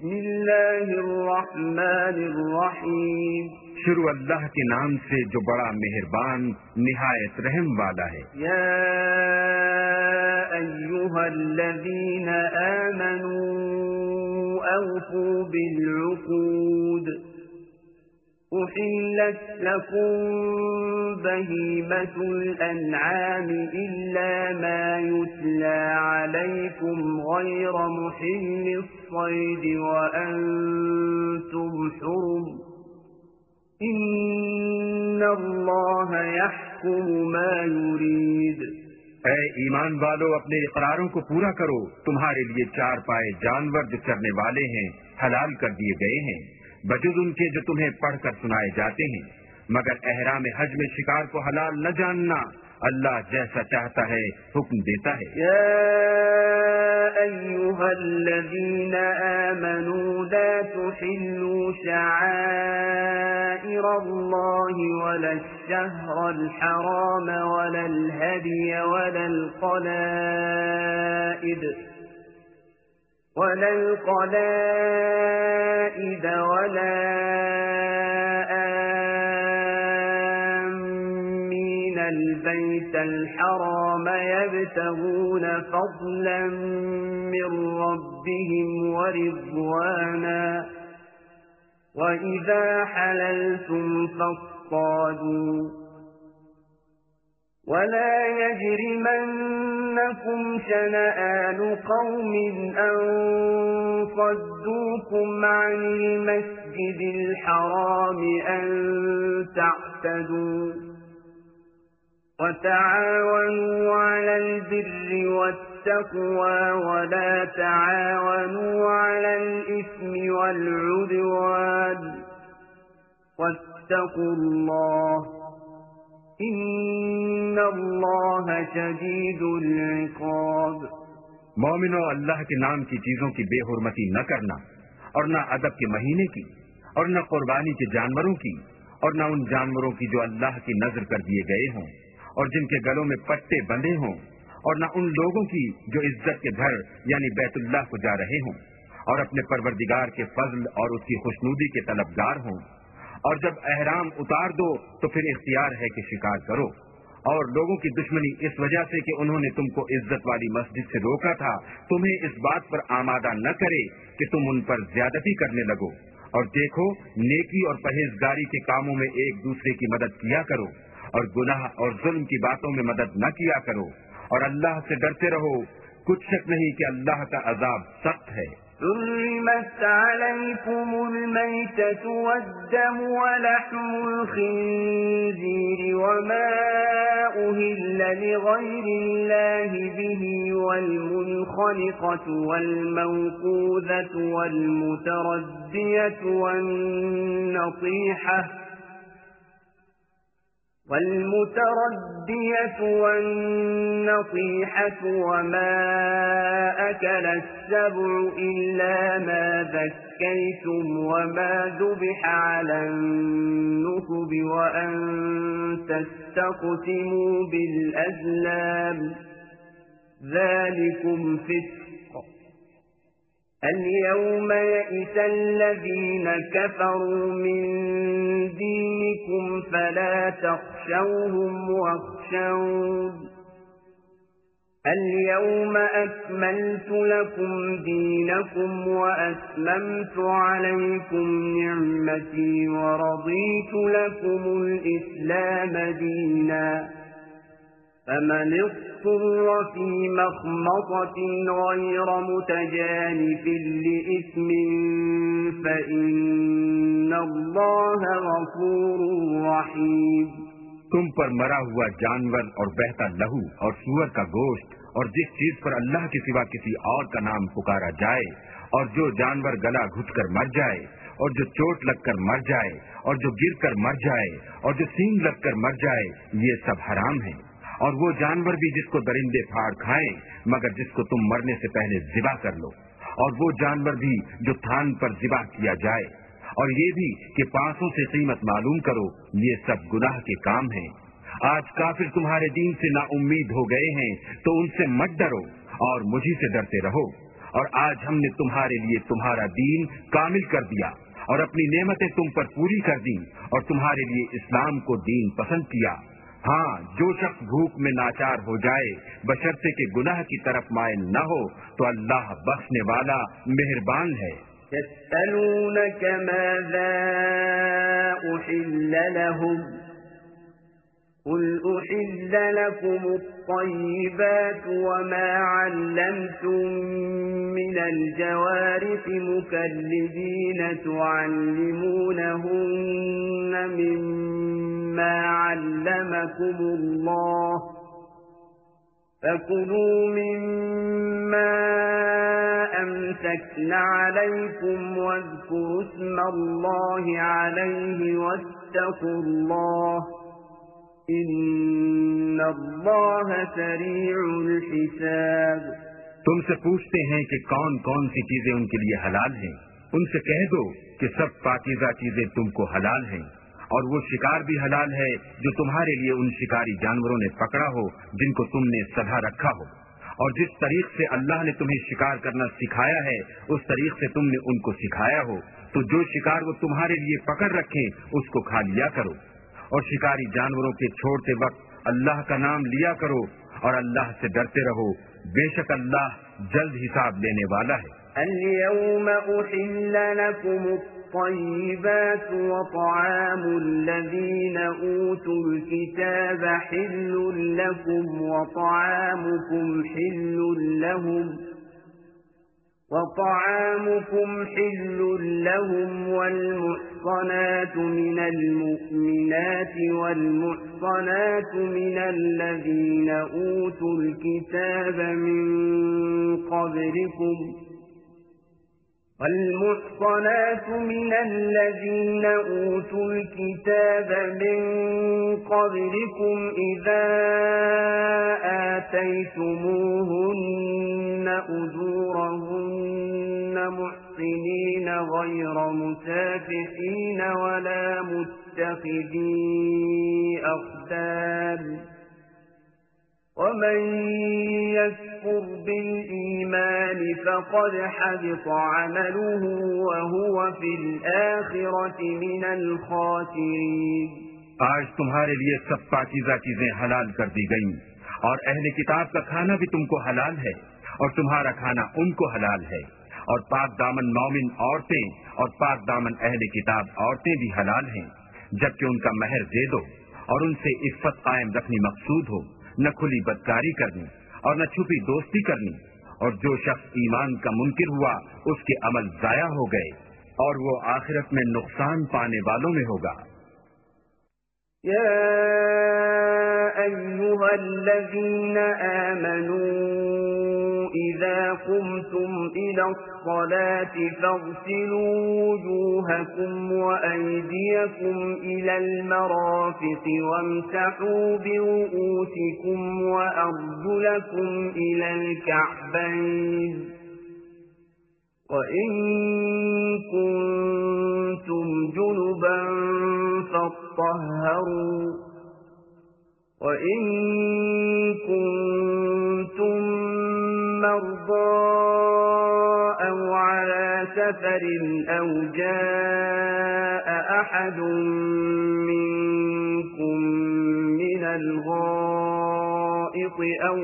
بسم اللہ الرحمن الرحیم. شروع اللہ کے نام سے جو بڑا مہربان نہایت رحم والا ہے. یا ایھا الذین آمنوا اوفوا بالعقود أحلت لكم بهيمة الأنعام إلا ما يتلى عليكم غير محل الصيد وأنتم حرم إن الله يحكم ما يريد. اے ایمان والو، اپنے اقراروں کو پورا کرو. تمہارے لیے چار پائے جانور جو چرنے والے ہیں حلال کر دیے گئے ہیں، بجز ان کے جو تمہیں پڑھ کر سنائے جاتے ہیں، مگر احرام حج میں شکار کو حلال نہ جاننا. اللہ جیسا چاہتا ہے حکم دیتا ہے. یا ایھا الذین آمنوا لا تحلوا شعائر اللہ ولا الشہر الحرام ولا الہدی ولا القلائد ولا آمين البيت الحرام يبتغون فضلا من ربهم ورضوانا وإذا حللتم فاصطادوا ولا يجرمنكم شنآن قوم أن صدوكم عن المسجد الحرام أن تعتدوا وتعاونوا على البر والتقوى ولا تعاونوا على الإثم والعدوان واتقوا الله ان اللہ شدید العقاب. مومنو، اللہ کے نام کی چیزوں کی بے حرمتی نہ کرنا، اور نہ ادب کے مہینے کی، اور نہ قربانی کے جانوروں کی، اور نہ ان جانوروں کی جو اللہ کی نذر کر دیے گئے ہوں اور جن کے گلوں میں پٹے بندھے ہوں، اور نہ ان لوگوں کی جو عزت کے گھر یعنی بیت اللہ کو جا رہے ہوں اور اپنے پروردگار کے فضل اور اس کی خوشنودی کے طلبگار ہوں. اور جب احرام اتار دو تو پھر اختیار ہے کہ شکار کرو. اور لوگوں کی دشمنی اس وجہ سے کہ انہوں نے تم کو عزت والی مسجد سے روکا تھا، تمہیں اس بات پر آمادہ نہ کرے کہ تم ان پر زیادتی کرنے لگو. اور دیکھو، نیکی اور پرہیزگاری کے کاموں میں ایک دوسرے کی مدد کیا کرو، اور گناہ اور ظلم کی باتوں میں مدد نہ کیا کرو، اور اللہ سے ڈرتے رہو. کچھ شک نہیں کہ اللہ کا عذاب سخت ہے. حرمت عليكم الميتة والدم ولحم الخنزير وما أهل لغير الله به والمنخنقة والموقوذة والمتردية والنطيحة وما أكل السبع إلا ما ذكيتم وما ذبح على النصب وأن تستقسموا بالأزلام ذلكم فسق. اليوم يئس الذين كفروا من دينكم فلا تخشوهم واخشون اليوم أكملت لكم دينكم وأتممت عليكم نعمتي ورضيت لكم الإسلام دينا فمن اضطر في مخمصة غير متجانف لإثم فإن الله غفور رحيم. تم پر مرا ہوا جانور اور بہتا لہو اور سور کا گوشت اور جس چیز پر اللہ کے سوا کسی اور کا نام پکارا جائے، اور جو جانور گلا گھٹ کر مر جائے، اور جو چوٹ لگ کر مر جائے، اور جو گر کر مر جائے، اور جو سینگ لگ کر مر جائے، یہ سب حرام ہے. اور وہ جانور بھی جس کو درندے پھاڑ کھائیں مگر جس کو تم مرنے سے پہلے ذبح کر لو، اور وہ جانور بھی جو تھان پر ذبح کیا جائے، اور یہ بھی کہ پانسوں سے قیمت معلوم کرو. یہ سب گناہ کے کام ہیں. آج کافر تمہارے دین سے نا امید ہو گئے ہیں تو ان سے مت ڈرو اور مجھی سے ڈرتے رہو. اور آج ہم نے تمہارے لیے تمہارا دین کامل کر دیا اور اپنی نعمتیں تم پر پوری کر دی اور تمہارے لیے اسلام کو دین پسند کیا۔ ہاں، جو شخص بھوک میں ناچار ہو جائے بشرطے کہ گناہ کی طرف مائل نہ ہو تو اللہ بخشنے والا مہربان ہے۔ يسألونك ماذا أحل لهم قل أحل لكم الطيبات وما علمتم من الجوارح مكلبين تعلمونهن مما علمكم الله فكلوا مما أمسكن عليكم واذكروا اسم الله عليه واتقوا الله ان اللہ سریع الحساب۔ تم سے پوچھتے ہیں کہ کون کون سی چیزیں ان کے لیے حلال ہیں، ان سے کہہ دو کہ سب پاکیزہ چیزیں تم کو حلال ہیں، اور وہ شکار بھی حلال ہے جو تمہارے لیے ان شکاری جانوروں نے پکڑا ہو جن کو تم نے سدھا رکھا ہو، اور جس طریق سے اللہ نے تمہیں شکار کرنا سکھایا ہے اس طریق سے تم نے ان کو سکھایا ہو، تو جو شکار وہ تمہارے لیے پکڑ رکھیں اس کو کھا لیا کرو، اور شکاری جانوروں کے چھوڑتے وقت اللہ کا نام لیا کرو اور اللہ سے ڈرتے رہو، بے شک اللہ جلد حساب لینے والا ہے۔ اليوم أحل لكم الطيبات وطعام الذين أوتوا الكتاب حل لكم وطعامكم حل لهم والمحصنات من المؤمنات والمحصنات من الذين أوتوا الكتاب من قبلكم إذا آتيتموهن أجورهن محصنين غير مسافحين ولا متخذي أخدان ومن يكفر بالإيمان فقد حبط عمله وهو في الآخرة من الخاسرين۔ آج تمہارے لیے سب پاکیزہ چیزیں حلال کر دی گئیں، اور اہل کتاب کا کھانا بھی تم کو حلال ہے اور تمہارا کھانا ان کو حلال ہے، اور پاک دامن مومن عورتیں اور پاک دامن اہل کتاب عورتیں بھی حلال ہیں، جبکہ ان کا مہر دے دو اور ان سے عفت قائم رکھنی مقصود ہو، نہ کھلی بدکاری کرنی اور نہ چھپی دوستی کرنی، اور جو شخص ایمان کا منکر ہوا اس کے عمل ضائع ہو گئے اور وہ آخرت میں نقصان پانے والوں میں ہوگا۔ یا ایھا الذین آمنوا اذا قمتم الى الصلاة فاغسلوا وجوهكم وأيديكم إلى المرافق وامسحوا برؤوسكم وأرجلكم إلى الكعبين وإن كنتم جنبا فاطهروا وإن كنتم مرضى أو على سفر أو جاء أحد منكم من الغائط أو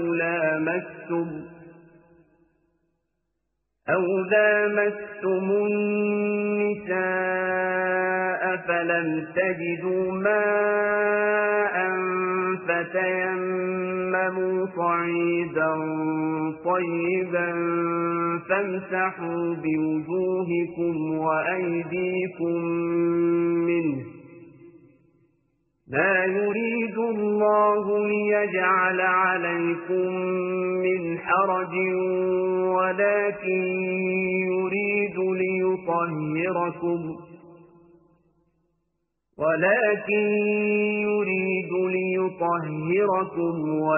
لامستم النساء فلم تجدوا ماء فتيمموا صعيدا طيبا فامسحوا بوجوهكم وأيديكم منه ما يريد الله ليجعل عليكم من حرج ولكن يريد ليطهركم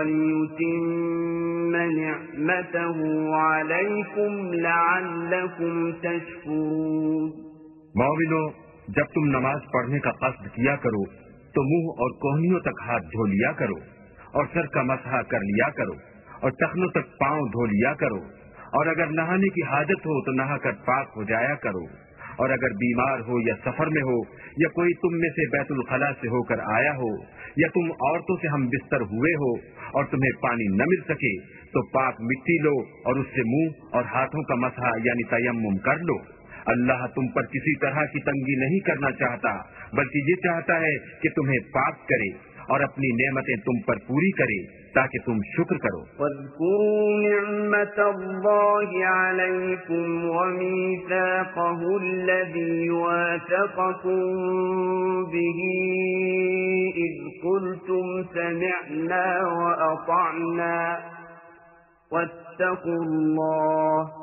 وليتم نعمته عليكم لعلكم تشكرون۔ مومنو، جب تم نماز پڑھنے کا قصد کیا کرو تو منہ اور کوہنیوں تک ہاتھ دھو لیا کرو اور سر کا مسح کر لیا کرو اور ٹخنوں تک پاؤں دھو لیا کرو اور اگر نہانے کی حاجت ہو تو نہا کر پاک ہو جایا کرو، اور اگر بیمار ہو یا سفر میں ہو یا کوئی تم میں سے بیت الخلا سے ہو کر آیا ہو یا تم عورتوں سے ہم بستر ہوئے ہو اور تمہیں پانی نہ مل سکے تو پاک مٹی لو اور اس سے منہ اور ہاتھوں کا مسح یعنی تیمم کر لو۔ اللہ تم پر کسی طرح کی تنگی نہیں کرنا چاہتا، بلکہ یہ چاہتا ہے کہ تمہیں پاک کرے اور اپنی نعمتیں تم پر پوری کرے تاکہ تم شکر کرو۔ واذکروا نعمت اللہ علیکم ومیثاقہ الذی واثقکم بہ اذ قلتم سمعنا واطعنا واتقوا اللہ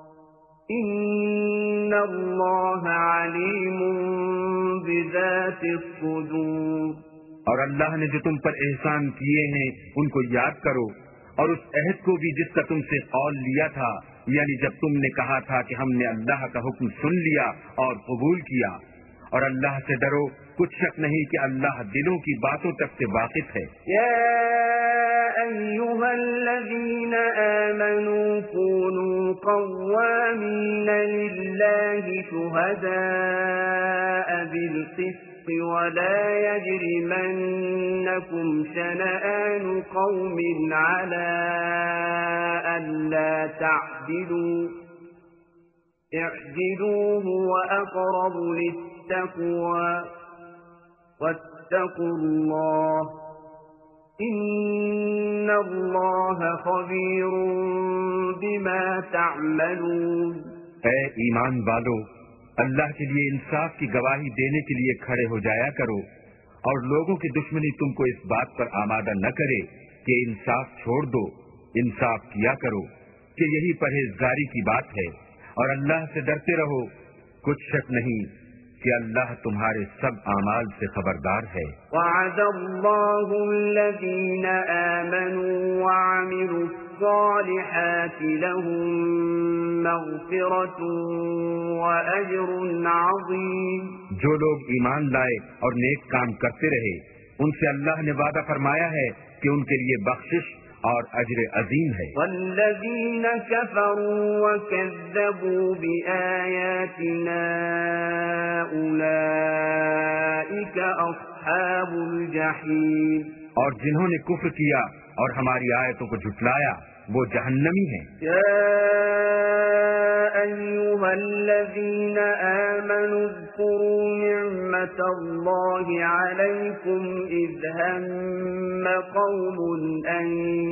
ان اللہ علیم بذات الصدور۔ اور اللہ نے جو تم پر احسان کیے ہیں ان کو یاد کرو، اور اس عہد کو بھی جس کا تم سے قول لیا تھا، یعنی جب تم نے کہا تھا کہ ہم نے اللہ کا حکم سن لیا اور قبول کیا۔ اور اللہ سے ڈرو، کچھ شک نہیں کہ اللہ دلوں کی باتوں تک سے واقف ہے۔ یا ایھا الذین آمنوا کونوا قوامین للہ شہداء بالقسط ولا يجرمنكم شنآن قوم على ألا تعدلوا اعدلوا هو أقرب للتقوى واتقوا الله إن الله خبير بما تعملون۔ اے ایمان والو، اللہ کے لیے انصاف کی گواہی دینے کے لیے کھڑے ہو جایا کرو، اور لوگوں کی دشمنی تم کو اس بات پر آمادہ نہ کرے کہ انصاف چھوڑ دو۔ انصاف کیا کرو کہ یہی پرہیزگاری کی بات ہے، اور اللہ سے ڈرتے رہو، کچھ شک نہیں کہ اللہ تمہارے سب اعمال سے خبردار ہے۔ وعد اللہ الذین آمنوا وعملوا الصالحات لهم مغفرۃ واجر عظیم۔ جو لوگ ایمان لائے اور نیک کام کرتے رہے ان سے اللہ نے وعدہ فرمایا ہے کہ ان کے لیے بخشش اور اجر عظیم ہے۔ والذین کفروا وکذبوا بآیاتنا اولئک اصحاب الجحیم۔ اور جنہوں نے کفر کیا اور ہماری آیتوں کو جھٹلایا وہ جہنمی ہیں۔ یا ایھا الذین آمنوا اذکروا نعمت اللہ علیکم اذ ہم قوم ان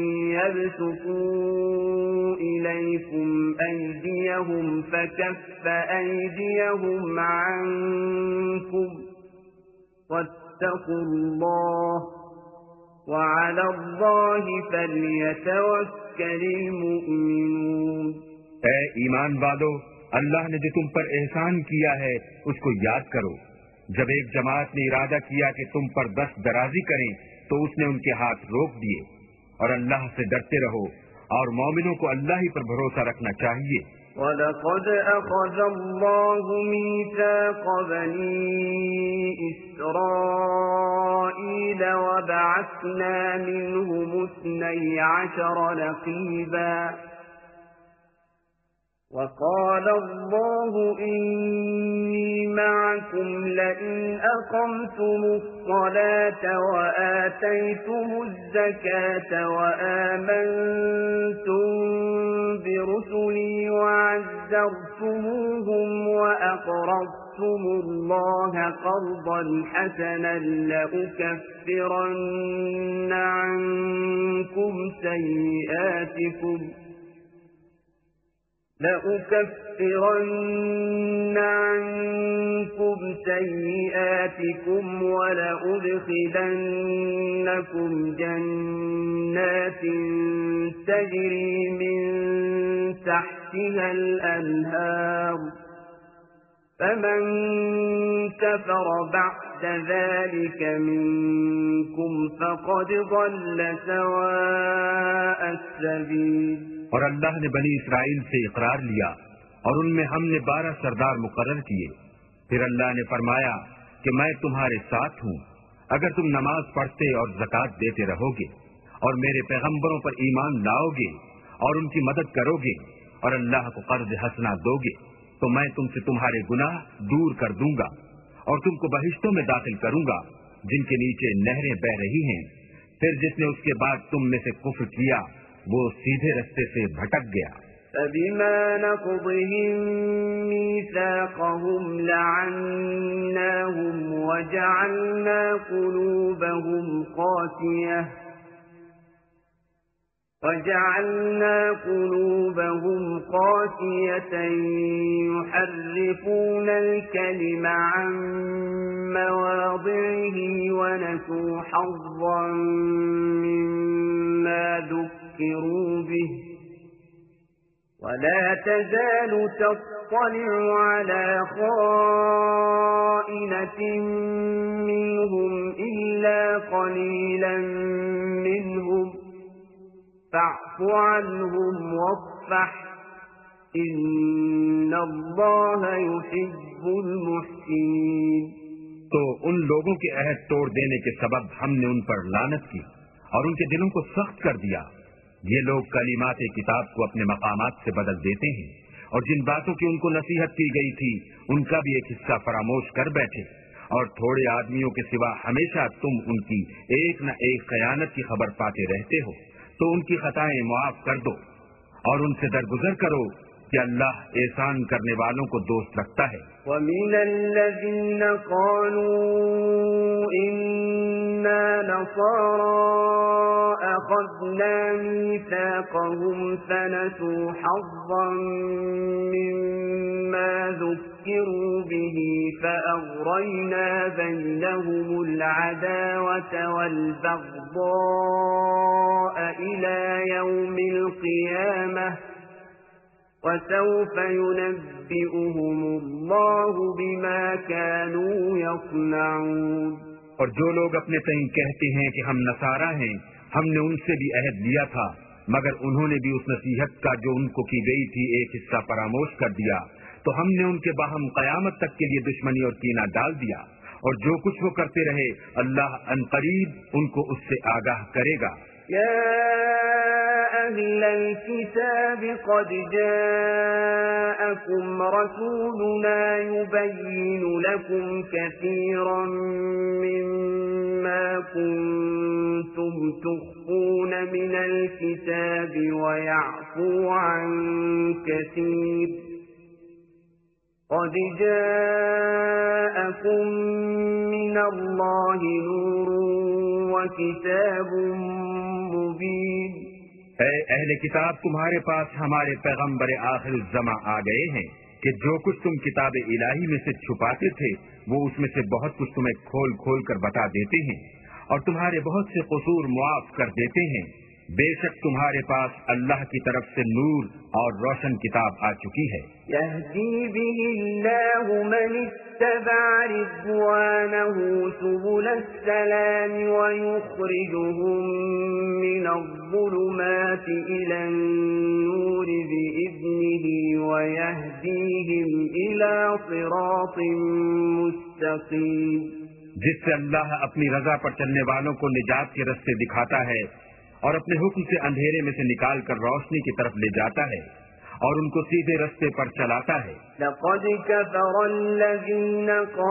یبسطوا الیکم ایدیہم فکف ایدیہم عنکم واتقوا اللہ وعلى الله فليتوكل المؤمنون۔ اے ایمان والو، اللہ نے جو تم پر احسان کیا ہے اس کو یاد کرو۔ جب ایک جماعت نے ارادہ کیا کہ تم پر دست درازی کریں تو اس نے ان کے ہاتھ روک دیے، اور اللہ سے ڈرتے رہو، اور مومنوں کو اللہ ہی پر بھروسہ رکھنا چاہیے۔ وَلَقَدْ أَخَذَ اللَّهُ مِيثَاقَ بَنِي إِسْرَائِيلَ وَبَعَثْنَا مِنْهُمُ 12 نَقِيبًا وَقَالَ اللَّهُ إِنِّي مَعَكُمْ لَئِنْ أَقَمْتُمُ الصَّلَاةَ وَآتَيْتُمُ الزَّكَاةَ وَآمَنْتُمْ بِرُسُلِي وَعَزَّرْتُمُوهُمْ وَأَقْرَضْتُمُ اللَّهَ قَرْضًا حَسَنًا لَأُكَفِّرَنَّ عَنْكُمْ سيئاتكم ولأدخلنكم جنات تجري من تحتها الأنهار فمن كفر بعد ذلك منكم فقد ضل سواء السبيل۔ اور اللہ نے بنی اسرائیل سے اقرار لیا اور ان میں ہم نے 12 سردار مقرر کیے۔ پھر اللہ نے فرمایا کہ میں تمہارے ساتھ ہوں اگر تم نماز پڑھتے اور زکوٰۃ دیتے رہو گے اور میرے پیغمبروں پر ایمان لاؤ گے اور ان کی مدد کرو گے اور اللہ کو قرض حسنا دو گے تو میں تم سے تمہارے گناہ دور کر دوں گا اور تم کو بہشتوں میں داخل کروں گا جن کے نیچے نہریں بہ رہی ہیں۔ پھر جس نے اس کے بعد تم میں سے کفر کیا وہ سیدھے رستے سے بھٹک گیا۔ فبما نقضهم ميثاقهم لعناهم وجعلنا قلوبهم قاسية يحرفون الكلم عن مواضعه ونسوا حظا مما ذكروا به ولا تزال تطلع على خائنة منهم إلا قليلا منهم فاعف عنهم واصفح إن الله يحب المحسنين۔ تو ان لوگوں کے عہد توڑ دینے کے سبب ہم نے ان پر لعنت کی اور ان کے دلوں کو سخت کر دیا۔ یہ لوگ کلمات کتاب کو اپنے مقامات سے بدل دیتے ہیں اور جن باتوں کی ان کو نصیحت کی گئی تھی ان کا بھی ایک حصہ فراموش کر بیٹھے، اور تھوڑے آدمیوں کے سوا ہمیشہ تم ان کی ایک نہ ایک خیانت کی خبر پاتے رہتے ہو، تو ان کی خطائیں معاف کر دو اور ان سے درگزر کرو کہ اللہ احسان کرنے والوں کو دوست رکھتا ہے۔ وَمِنَ الَّذِينَ قَالُوا إِنَّا نَصَارَىٰ أَخَذْنَا مِيثَاقَهُمْ فَنَسُوا حَظًّا مِّمَّا ذُكِّرُوا بِهِ فَأَغْرَيْنَا بَيْنَهُمُ الْعَدَاوَةَ وَالْبَغْضَاءَ إِلَىٰ يَوْمِ الْقِيَامَةِ وَسَوْفَ يُنَبِّئُهُمُ اللَّهُ بِمَا كَانُوا يَصْنَعُونَ۔ اور جو لوگ اپنے تئیں کہتے ہیں کہ ہم نصارہ ہیں، ہم نے ان سے بھی عہد لیا تھا، مگر انہوں نے بھی اس نصیحت کا جو ان کو کی گئی تھی ایک حصہ فراموش کر دیا، تو ہم نے ان کے باہم قیامت تک کے لیے دشمنی اور کینہ ڈال دیا، اور جو کچھ وہ کرتے رہے اللہ عنقریب ان کو اس سے آگاہ کرے گا۔ يا أهل الكتاب قد جاءكم رسولنا يبين لكم كثيرا مما كنتم تخفون من الكتاب ويعفو عن كثير قد جاءكم من الله نور وكتاب مبين۔ اے اہل کتاب، تمہارے پاس ہمارے پیغمبر آخر الزماں آ گئے ہیں کہ جو کچھ تم کتاب الہی میں سے چھپاتے تھے وہ اس میں سے بہت کچھ تمہیں کھول کھول کر بتا دیتے ہیں اور تمہارے بہت سے قصور معاف کر دیتے ہیں۔ بے شک تمہارے پاس اللہ کی طرف سے نور اور روشن کتاب آ چکی ہے۔ يهدي به الله من اتبع رضوانه سبل السلام ويخرجهم من الظلمات إلى النور بإذنه ويهديهم إلى صراط مستقيم۔ جس سے اللہ اپنی رضا پر چلنے والوں کو نجات کے رستے دکھاتا ہے اور اپنے حکم سے اندھیرے میں سے نکال کر روشنی کی طرف لے جاتا ہے اور ان کو سیدھے رستے پر چلاتا ہے۔ لقد كفر الذين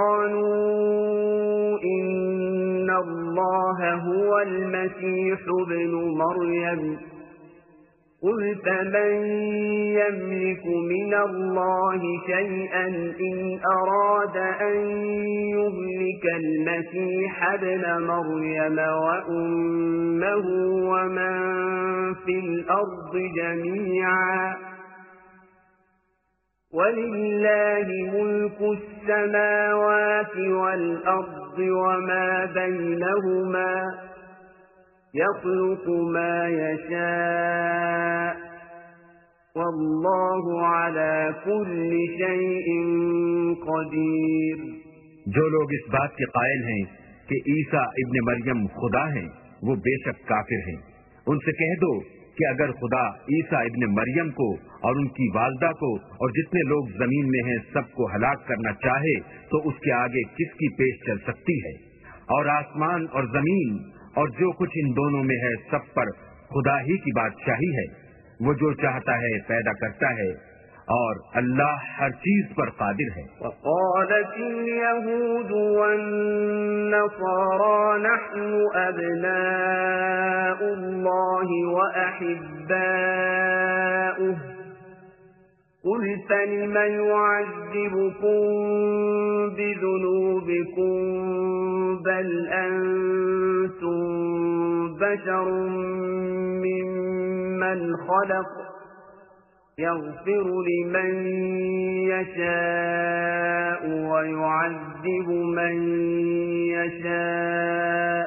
قالوا إن الله هو المسيح ابن مريم قل فمن يملك من الله شيئا إن أراد أن يهلك المسيح ابن مريم وأمه ومن في الأرض جميعا ولله ملك السماوات والأرض وما بينهما يخلق ما يشاء والله على كل شيء قدير۔ جو لوگ اس بات کے قائل ہیں کہ عیسیٰ ابن مریم خدا ہیں وہ بے شک کافر ہیں۔ ان سے کہہ دو کہ اگر خدا عیسیٰ ابن مریم کو اور ان کی والدہ کو اور جتنے لوگ زمین میں ہیں سب کو ہلاک کرنا چاہے تو اس کے آگے کس کی پیش چل سکتی ہے؟ اور آسمان اور زمین اور جو کچھ ان دونوں میں ہے سب پر خدا ہی کی بادشاہی ہے، وہ جو چاہتا ہے پیدا کرتا ہے اور اللہ ہر چیز پر قادر ہے۔ وقالت اليهود والنصارى نحن أبناء الله وأحباؤه قل فلم يعذبكم بذنوبكم بل أنتم بشر ممن خلق يغفر لمن يشاء ويعذب من يشاء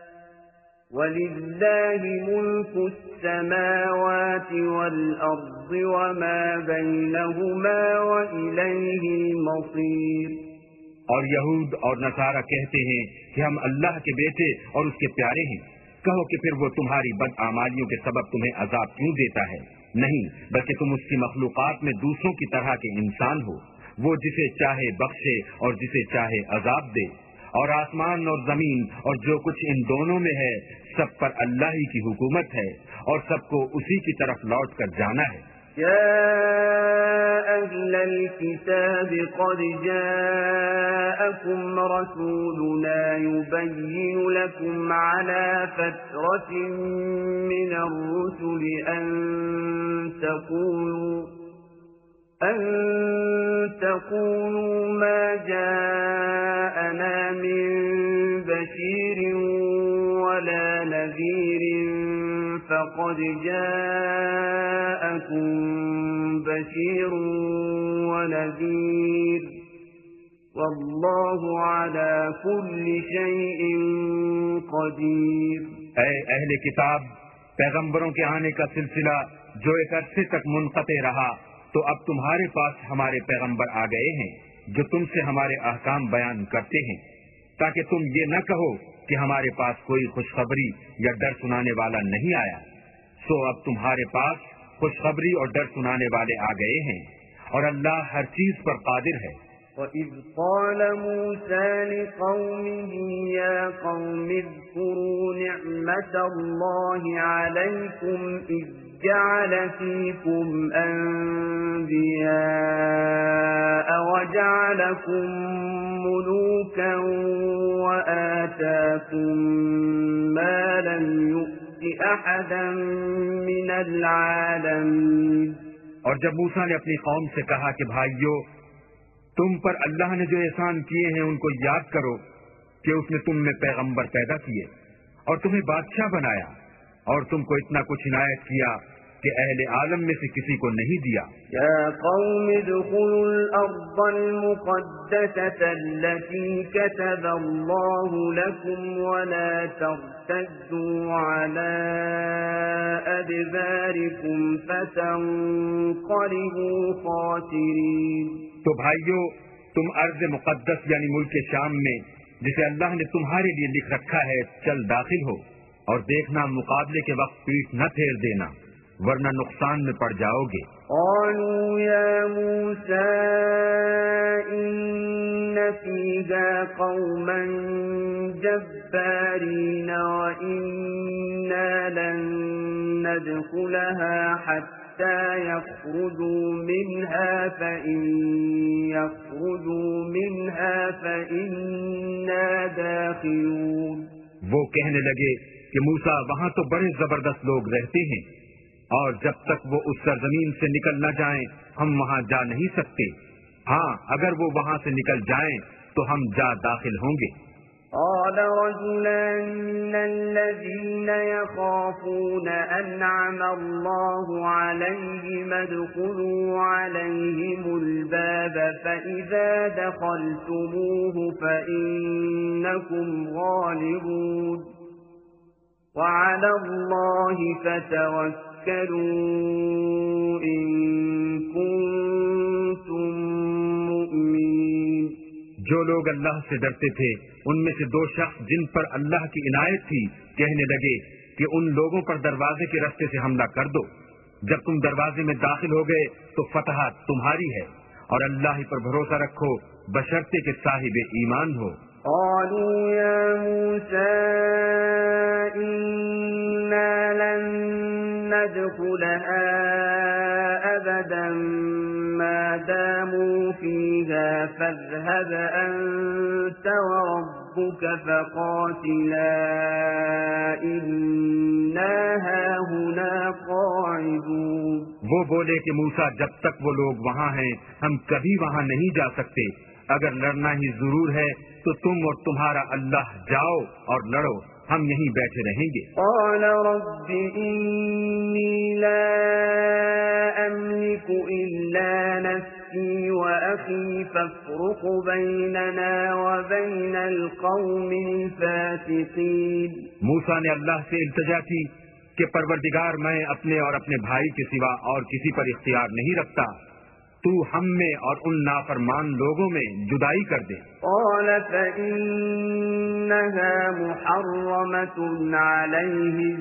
ولله ملك السماوات والأرض وما بينهما وإليه المصير۔ اور یہود اور نصارہ کہتے ہیں کہ ہم اللہ کے بیٹے اور اس کے پیارے ہیں۔ کہو کہ پھر وہ تمہاری بدعمالیوں کے سبب تمہیں عذاب کیوں دیتا ہے؟ نہیں، بلکہ تم اس کی مخلوقات میں دوسروں کی طرح کے انسان ہو۔ وہ جسے چاہے بخشے اور جسے چاہے عذاب دے۔ اور آسمان اور زمین اور جو کچھ ان دونوں میں ہے سب پر اللہ ہی کی حکومت ہے اور سب کو اسی کی طرف لوٹ کر جانا ہے۔ يا أهل الكتاب قد جاءكم رسولنا يبين لكم على فترة من الرسل أن تقولوا ما جاءنا من بشير ولا نذير فقد جاءكم بشير ونذير والله على كل شيء قدير۔ اے اہل کتاب، پیغمبروں کے آنے کا سلسلہ جو ایک عرصے تک منقطع رہا تو اب تمہارے پاس ہمارے پیغمبر آ گئے ہیں جو تم سے ہمارے احکام بیان کرتے ہیں، تاکہ تم یہ نہ کہو کہ ہمارے پاس کوئی خوشخبری یا ڈر سنانے والا نہیں آیا۔ سو اب تمہارے پاس خوشخبری اور ڈر سنانے والے آ گئے ہیں اور اللہ ہر چیز پر قادر ہے۔ وَإِذْ قَالَ مُوسَى لِقَوْمِهِ يَا قَوْمِ اذْكُرُوا نِعْمَةَ اللَّهِ عَلَيْكُمْ إِذْ جَعَلَ فِيكُمْ أَنْبِيَاءَ وَجَعَلَكُمْ مُلُوكًا وَآتَاكُمْ مَا لَمْ يُؤْتِ أَحَدًا مِنَ الْعَالَمِينَ۔ اور جب موسیٰ نے اپنی قوم سے کہا کہ بھائیو، تم پر اللہ نے جو احسان کیے ہیں ان کو یاد کرو کہ اس نے تم میں پیغمبر پیدا کیے اور تمہیں بادشاہ بنایا اور تم کو اتنا کچھ عنایت کیا کہ اہل عالم میں سے کسی کو نہیں دیا۔ یا قوم ادخلوا الارض المقدسة التي كتب الله لكم ولا ترتدوا على ادباركم فتنقلبوا خاسرين۔ تو بھائیو، تم ارض مقدس یعنی ملک شام میں جسے اللہ نے تمہارے لیے لکھ رکھا ہے چل داخل ہو، اور دیکھنا مقابلے کے وقت پیٹھ نہ پھیر دینا ورنہ نقصان میں پڑ جاؤ گے۔ قالوا يا موسى إن فيها قوما جبارين وإنا لن ندخلها حتى يخرجوا منها فإن يخرجوا منها فإنا داخلون۔ وہ کہنے لگے کہ موسیٰ وہاں تو بڑے زبردست لوگ رہتے ہیں اور جب تک وہ اس سرزمین سے نکل نہ جائیں ہم وہاں جا نہیں سکتے، ہاں اگر وہ وہاں سے نکل جائیں تو ہم جا داخل ہوں گے۔ قال رجلان من الذين يخافون أنعم الله عليهم ادخلوا عليهم الباب فإذا دخلتموه فإنكم غالبون وعلى الله فتوكلوا إن كنتم مؤمنين۔ جو لوگ اللہ سے ڈرتے تھے ان میں سے دو شخص جن پر اللہ کی عنایت تھی کہنے لگے کہ ان لوگوں پر دروازے کے راستے سے حملہ کر دو، جب تم دروازے میں داخل ہو گئے تو فتح تمہاری ہے اور اللہ ہی پر بھروسہ رکھو بشرطے کہ صاحب ایمان ہو۔ قالوا يا موسى إنا لن تدخلها أبدا ما داموا فيها فاذهب أنت وربك فقاتلا إنا هاهنا قاعدون. وہ بولے کہ موسیٰ جب تک وہ لوگ وہاں ہیں ہم کبھی وہاں نہیں جا سکتے، اگر لڑنا ہی ضرور ہے تو تم اور تمہارا اللہ جاؤ اور لڑو، ہم یہیں بیٹھے رہیں گے. قال رب إني لا أملك إلا نفسي وأخي فافرق بيننا وبين القوم الفاسقين. موسیٰ نے اللہ سے التجا کی کہ پروردگار میں اپنے اور اپنے بھائی کے سوا اور کسی پر اختیار نہیں رکھتا، تو ہم میں اور ان نافرمان لوگوں میں جدائی کر دے. قال فإنها محرمة عليهم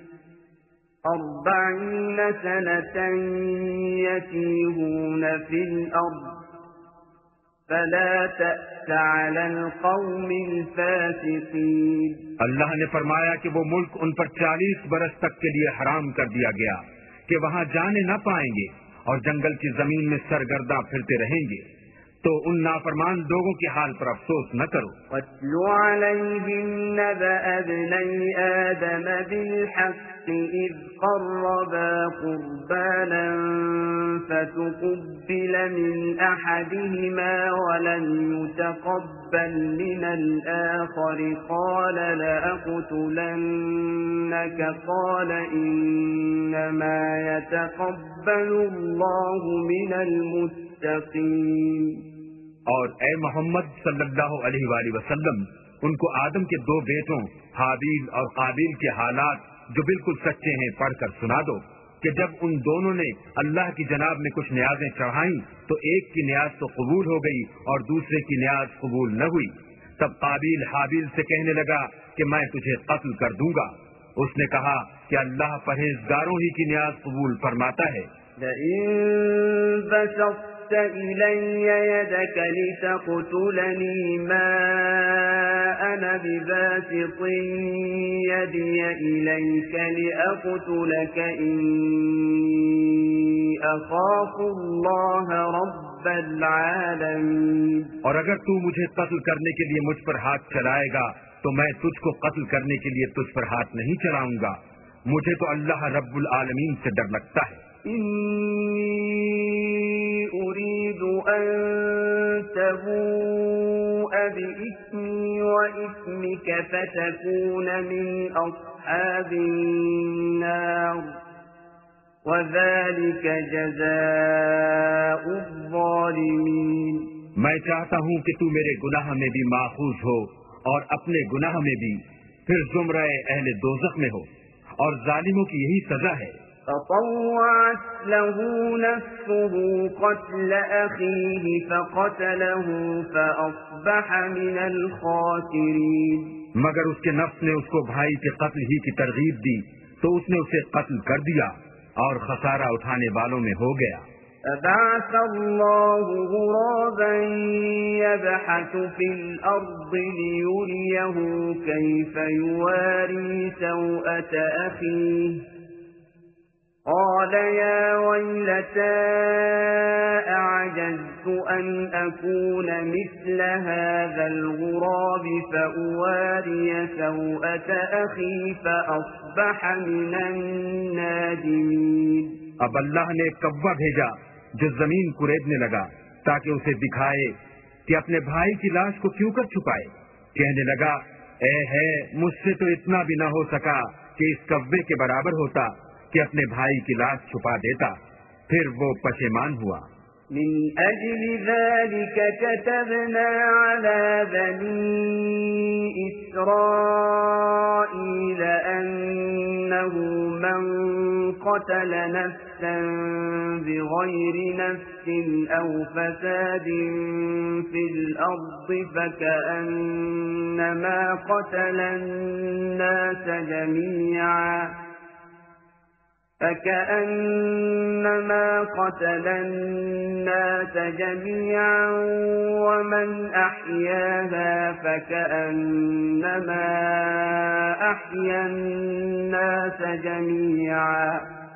40 سنة يتيهون في الأرض فلا تأس على القوم الفاسقين. اللہ نے فرمایا کہ وہ ملک ان پر 40 برس تک کے لیے حرام کر دیا گیا کہ وہاں جانے نہ پائیں گے اور جنگل کی زمین میں سرگرداں پھرتے رہیں گے، تو ان نافرمان لوگوں کے حال پر افسوس نہ کرو. وَاتْلُ عَلَيْهِمْ نَبَأَ ابْنَيْ آدَمَ بِالْحَقِّ إِذْ قَرَّبَا قُرْبَانًا فَتُقُبِّلَ مِنْ أَحَدِهِمَا وَلَمْ يُتَقَبَّلْ مِنَ الْآخَرِ قَالَ لَأَقْتُلَنَّكَ قَالَ إِنَّمَا يَتَقَبَّلُ اللَّهُ مِنَ الْمُتَّقِينَ. اور اے محمد صلی اللہ علیہ وآلہ وسلم، ان کو آدم کے 2 بیٹوں حابیل اور قابیل کے حالات جو بالکل سچے ہیں پڑھ کر سنا دو کہ جب ان دونوں نے اللہ کی جناب میں کچھ نیازیں چڑھائیں تو ایک کی نیاز تو قبول ہو گئی اور دوسرے کی نیاز قبول نہ ہوئی. تب قابیل حابیل سے کہنے لگا کہ میں تجھے قتل کر دوں گا. اس نے کہا کہ اللہ پرہیزگاروں ہی کی نیاز قبول فرماتا ہے. إلي يدك لتقتلني ما أنا بباسط يدي إليك لأقتلك إني أخاف الله رب العالمين. اور اگر تو مجھے قتل کرنے کے لیے مجھ پر ہاتھ چلائے گا تو میں تجھ کو قتل کرنے کے لیے تجھ پر ہاتھ نہیں چلاؤں گا، مجھے تو اللہ رب العالمین سے ڈر لگتا ہے. أريد أن تبوء بإثمي وإثمك فتكون من أصحاب النار وذلك جزاء الظالمين. میں چاہتا ہوں کہ تو میرے گناہ میں بھی ماخوذ ہو اور اپنے گناہ میں بھی، پھر زمرہ اہل دوزخ میں ہو، اور ظالموں کی یہی سزا ہے. فطوعت له نفسه قتل أخيه فقتله فأصبح من الخاسرين. مگر اس کے نفس نے اس کو بھائی کے قتل ہی کی ترغیب دی تو اس نے اسے قتل کر دیا اور خسارہ اٹھانے والوں میں ہو گیا. فبعث الله غرابا يبحث في الأرض ليريه كيف يواري سوءة أخيه قال يا ويلتى أعجزت أن أكون مثل هذا الغراب فأواري سوءة أخي فأصبح من النادمين. اب اللہ نے ایک کوا بھیجا جو زمین کریدنے لگا تاکہ اسے دکھائے کہ اپنے بھائی کی لاش کو کیوں کر چھپائے. کہنے لگا اے ہے مجھ سے تو اتنا بھی نہ ہو سکا کہ اس کوے کے برابر ہوتا کہ اپنے بھائی کی لاش چھپا دیتا. پھر وہ پشیمان ہوا. من أجل ذلك كتبنا على بني إسرائيل أنه من قتل نفسا بغير نفس أو فساد في الأرض فكأنما قتل الناس جميعا ومن أحياها فكأنما أحيا الناس جميعا.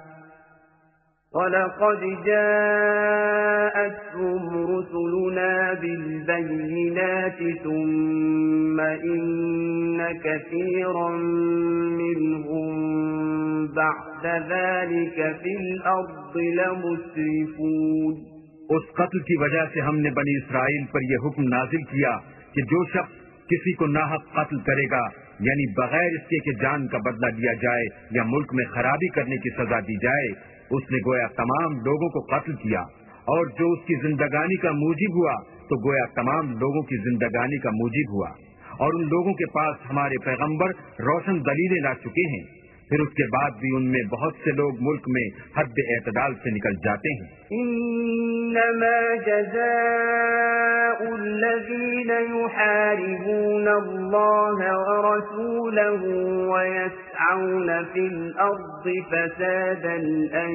وَلَقَدْ جَاءَتْهُمْ رُسُلُنَا بِالْبَيِّنَاتِ ثُمَّ إِنَّ كَثِيرًا مِّنْهُمْ بَعْدَ ذَلِكَ فِي الْأَرْضِ لَمُسْرِفُونَ۔ اس قتل کی وجہ سے ہم نے بنی اسرائیل پر یہ حکم نازل کیا کہ جو شخص کسی کو ناحق قتل کرے گا، یعنی بغیر اس کے کہ جان کا بدلہ لیا جائے یا ملک میں خرابی کرنے کی سزا دی جائے، اس نے گویا تمام لوگوں کو قتل کیا، اور جو اس کی زندگانی کا موجب ہوا تو گویا تمام لوگوں کی زندگانی کا موجب ہوا، اور ان لوگوں کے پاس ہمارے پیغمبر روشن دلیلیں لا چکے ہیں، پھر اس کے بعد بھی ان میں بہت سے لوگ ملک میں حد اعتدال سے نکل جاتے ہیں۔ انما جزاء الذين يحاربون الله ورسوله ويسعون في الأرض فسادا أن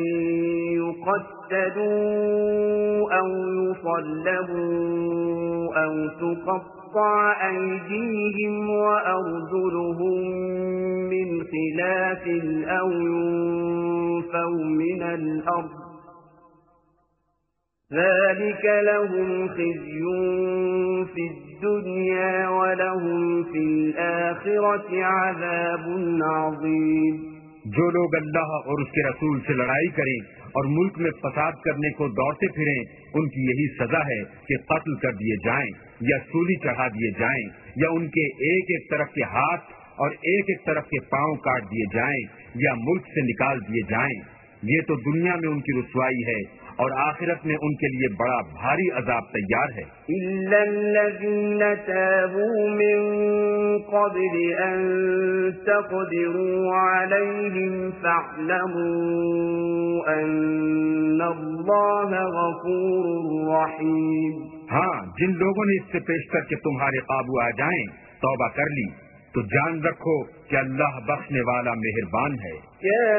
يقتلوا أو يصلبوا أو تقطع أيديهم وأرجلهم من خلاف أو ينفوا من الأرض ذلك لهم خزي في الدنيا ولهم في الآخرة عذاب عظيم۔ جو لوگ اللہ اور اس کے رسول سے لڑائی کریں اور ملک میں فساد کرنے کو دوڑتے پھریں، ان کی یہی سزا ہے کہ قتل کر دیے جائیں یا سولی چڑھا دیے جائیں یا ان کے ایک ایک طرف کے ہاتھ اور ایک ایک طرف کے پاؤں کاٹ دیے جائیں یا ملک سے نکال دیے جائیں۔ یہ تو دنیا میں ان کی رسوائی ہے اور آخرت میں ان کے لیے بڑا بھاری عذاب تیار ہے۔ إِلَّا الَّذِينَ تَابُوا مِن قَبْلِ أَن تَقْدِرُوا عَلَيْهِمْ فَاعْلَمُوا أَنَّ اللَّهَ غَفُورٌ رَّحِيمٌ۔ ہاں، جن لوگوں نے اس سے پیشتر کہ تمہارے قابو آ جائیں توبہ کر لی تو جان رکھو کہ اللہ بخشنے والا مہربان ہے۔ يا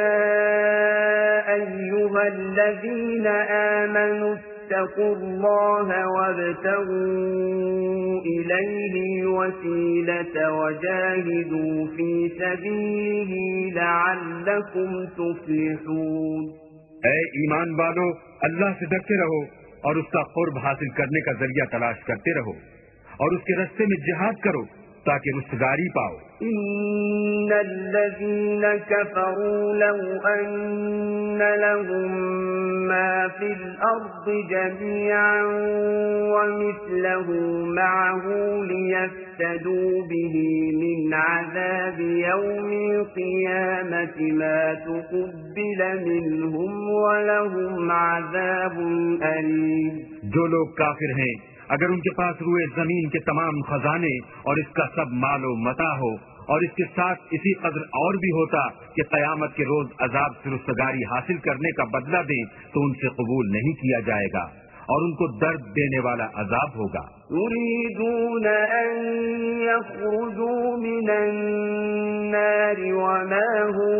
أيها الذين آمنوا اتقوا الله وابتغوا إليه الوسيلة وجاهدوا في سبيله لعلكم تفلحون۔ اے ایمان والو، اللہ سے ڈرتے رہو اور اس کا قرب حاصل کرنے کا ذریعہ تلاش کرتے رہو اور اس کے راستے میں جہاد کرو تاکہ رستگاری پاؤ۔ ان الذين كفروا لو ان لهم ما في الارض جميعا ومثله معه ليفتدوا به من عذاب يوم القيامة ما تقبل منهم ولهم عذاب أليم۔ جو لوگ کافر ہیں اگر ان کے پاس روئے زمین کے تمام خزانے اور اس کا سب مال و متاع ہو اور اس کے ساتھ اسی قدر اور بھی ہوتا کہ قیامت کے روز عذاب سے رستگاری حاصل کرنے کا بدلہ دیں تو ان سے قبول نہیں کیا جائے گا اور ان کو درد دینے والا عذاب ہوگا۔ يريدون أن يخرجوا من النار وما هم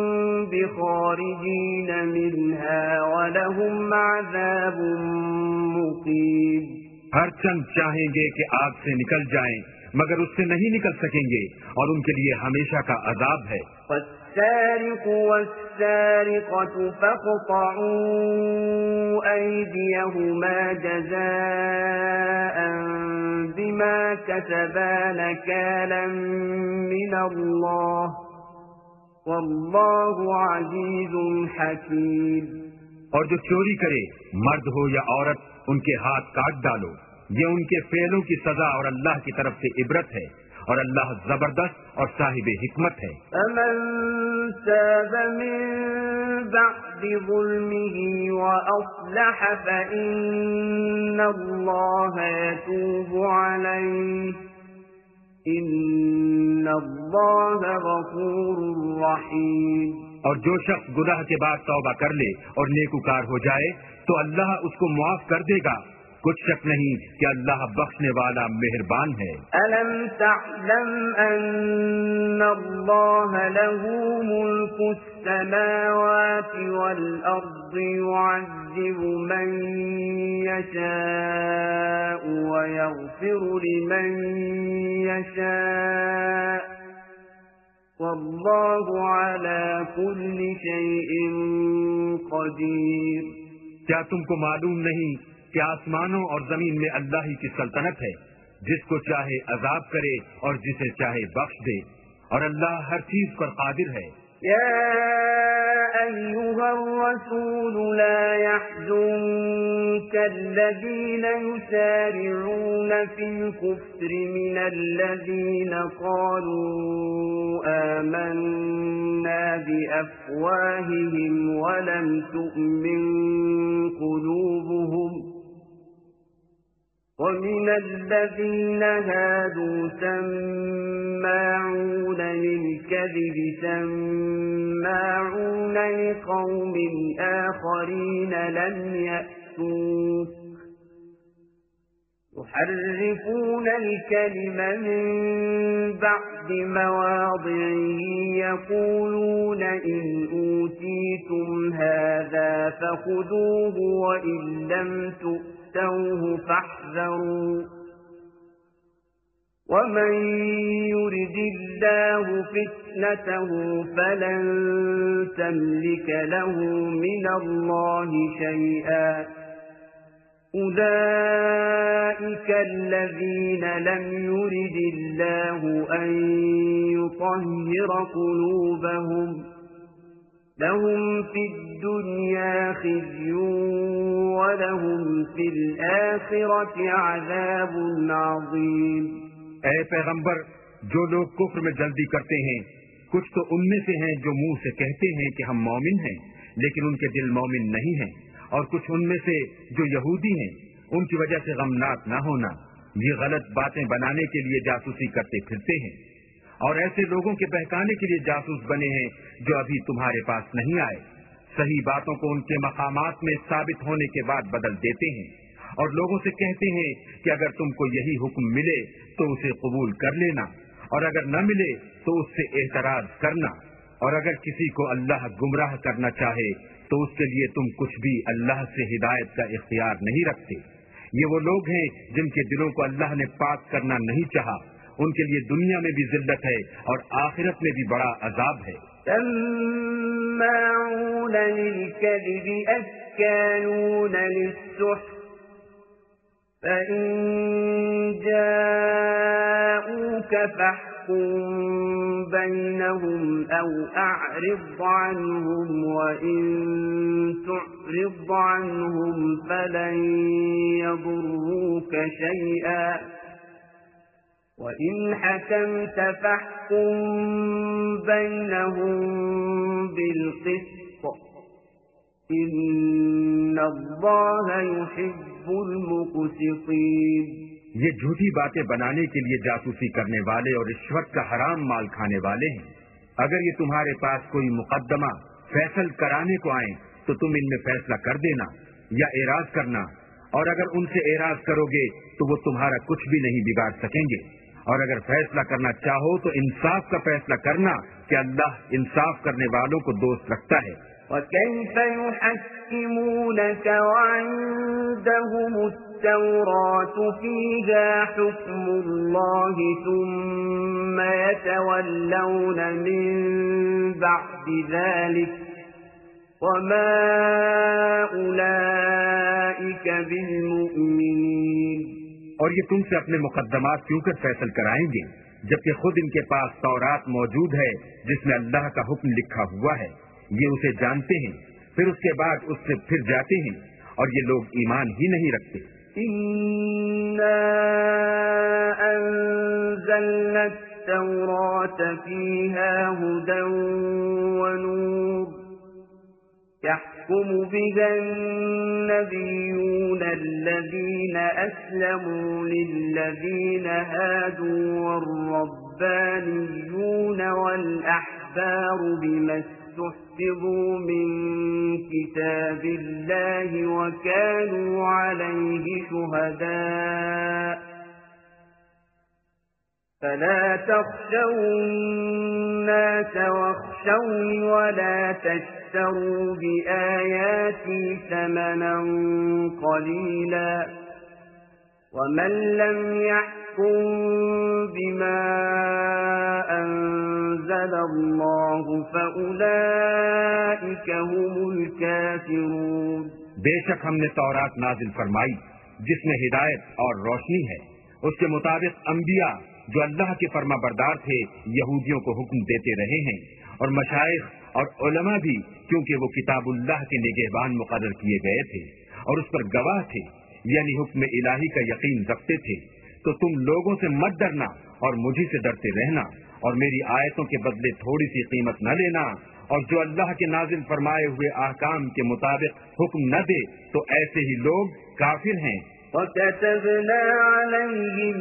بخارجين منها ولهم عذاب مقيم۔ ہر چند چاہیں گے کہ آگ سے نکل جائیں مگر اس سے نہیں نکل سکیں گے اور ان کے لیے ہمیشہ کا عذاب ہے۔ والسارق والسارقة فاقطعوا أيديهما جزاء بما كسبا نكالا من الله والله عزيز حكيم۔ اور جو چوری کرے مرد ہو یا عورت ان کے ہاتھ کاٹ ڈالو، یہ ان کے فعلوں کی سزا اور اللہ کی طرف سے عبرت ہے اور اللہ زبردست اور صاحب حکمت ہے۔ فمن تاب من بعد ظلمه وأصلح فإن الله يتوب عليه إن الله غفور رحيم۔ اور جو شخص گناہ کے بعد توبہ کر لے اور نیکوکار ہو جائے تو اللہ اس کو معاف کر دے گا، کچھ شک نہیں کہ اللہ بخشنے والا مہربان ہے۔ ألم تعلم أن الله له ملك السماوات والأرض يعذب من يشاء ويغفر لمن يشاء والله على كل شيء قدير. کیا تم کو معلوم نہیں کہ آسمانوں اور زمین میں اللہ ہی کی سلطنت ہے، جس کو چاہے عذاب کرے اور جسے چاہے بخش دے، اور اللہ ہر چیز پر قادر ہے. يا أيها الرسول لا يحزنك الذين يسارعون في الكفر من الذين قالوا آمنا بأفواههم ولم تؤمن قلوبهم ومن الذين هادوا سماعون للكذب سماعون لقوم آخرين لم يأتوك يحرفون الكلم من بعد مواضعه يقولون إن أوتيتم هذا فخذوه وإن لم تؤتوه فاحذروا ومن يرد الله فتنته فلن تملك له من الله شيئا أولئك الذين لم يرد الله أن يطهر قلوبهم لهم في الدنيا خزي ولهم في الآخرة عذاب عظيم. اے پیغمبر، جو لوگ کفر میں جلدی کرتے ہیں کچھ تو ان میں سے ہیں جو منہ سے کہتے ہیں کہ ہم مومن ہیں لیکن ان کے دل مومن نہیں ہیں، اور کچھ ان میں سے جو یہودی ہیں ان کی وجہ سے غمناک نہ ہونا، یہ غلط باتیں بنانے کے لیے جاسوسی کرتے پھرتے ہیں، اور ایسے لوگوں کے بہکانے کے لیے جاسوس بنے ہیں جو ابھی تمہارے پاس نہیں آئے، صحیح باتوں کو ان کے مقامات میں ثابت ہونے کے بعد بدل دیتے ہیں، اور لوگوں سے کہتے ہیں کہ اگر تم کو یہی حکم ملے تو اسے قبول کر لینا، اور اگر نہ ملے تو اس سے اعتراض کرنا، اور اگر کسی کو اللہ گمراہ کرنا چاہے تو اس کے لیے تم کچھ بھی اللہ سے ہدایت کا اختیار نہیں رکھتے. یہ وہ لوگ ہیں جن کے دلوں کو اللہ نے پاک کرنا نہیں چاہا، ان کے لیے دنیا میں بھی ذلت ہے اور آخرت میں بھی بڑا عذاب ہے. سماعون للكذب أكالون للسحت فإن جاءوك فاحكم بينهم أو أعرض عنهم وإن تعرض عنهم فلن يضروك شيئا وإن حكمت فاحكم بينهم بالقسط إن الله يحب المقسطين. یہ جھوٹی باتیں بنانے کے لیے جاسوسی کرنے والے اور رشوت کا حرام مال کھانے والے ہیں. اگر یہ تمہارے پاس کوئی مقدمہ فیصل کرانے کو آئیں تو تم ان میں فیصلہ کر دینا یا اعراض کرنا، اور اگر ان سے اعراض کرو گے تو وہ تمہارا کچھ بھی نہیں بگاڑ سکیں گے، اور اگر فیصلہ کرنا چاہو تو انصاف کا فیصلہ کرنا کہ اللہ انصاف کرنے والوں کو دوست رکھتا ہے. وَكَيْفَ يُحَكِّمُونَكَ وَعِندَهُمُ التَّوْرَاةُ فِيهَا حُكْمُ اللَّهِ ثُمَّ يَتَوَلَّوْنَ مِن بَعْدِ ذَلِكَ وَمَا أُولَئِكَ بِالْمُؤْمِنِينَ. اور یہ تم سے اپنے مقدمات کیوں کر فیصل کرائیں گے جبکہ خود ان کے پاس تورات موجود ہے جس میں اللہ کا حکم لکھا ہوا ہے، یہ اسے جانتے ہیں، پھر اس کے بعد اس سے پھر جاتے ہیں، اور یہ لوگ ایمان ہی نہیں رکھتے. إِنَّا أَنزَلْنَا التَّوْرَاةَ فِيهَا هُدًى وَنُورٌ يَحْكُمُ بِهَا النَّبِيُّونَ الَّذِينَ أَسْلَمُوا لِلَّذِينَ هَادُوا وَالرَّبَّانِيُّونَ وَالْأَحْبَارُ بِمَا استحفظوا من كتاب الله وكانوا عليه شهداء فلا تخشوا الناس واخشوني ولا تشتروا بآياتي ثمنا قليلا ومن لم يحكم بما أنزل أنزل الله فأولئك هم الكافرون. بے شک ہم نے تورات نازل فرمائی جس میں ہدایت اور روشنی ہے. اس کے مطابق انبیاء جو اللہ کے فرما بردار تھے یہودیوں کو حکم دیتے رہے ہیں، اور مشائخ اور علماء بھی، کیونکہ وہ کتاب اللہ کے نگہبان مقرر کیے گئے تھے اور اس پر گواہ تھے، یعنی حکم الہی کا یقین رکھتے تھے. تو تم لوگوں سے مت ڈرنا اور مجھے سے ڈرتے رہنا، اور میری آیتوں کے بدلے تھوڑی سی قیمت نہ لینا، اور جو اللہ کے نازل فرمائے ہوئے احکام کے مطابق حکم نہ دے تو ایسے ہی لوگ کافر ہیں. وَكَتَبْنَا عَلَيْهِمْ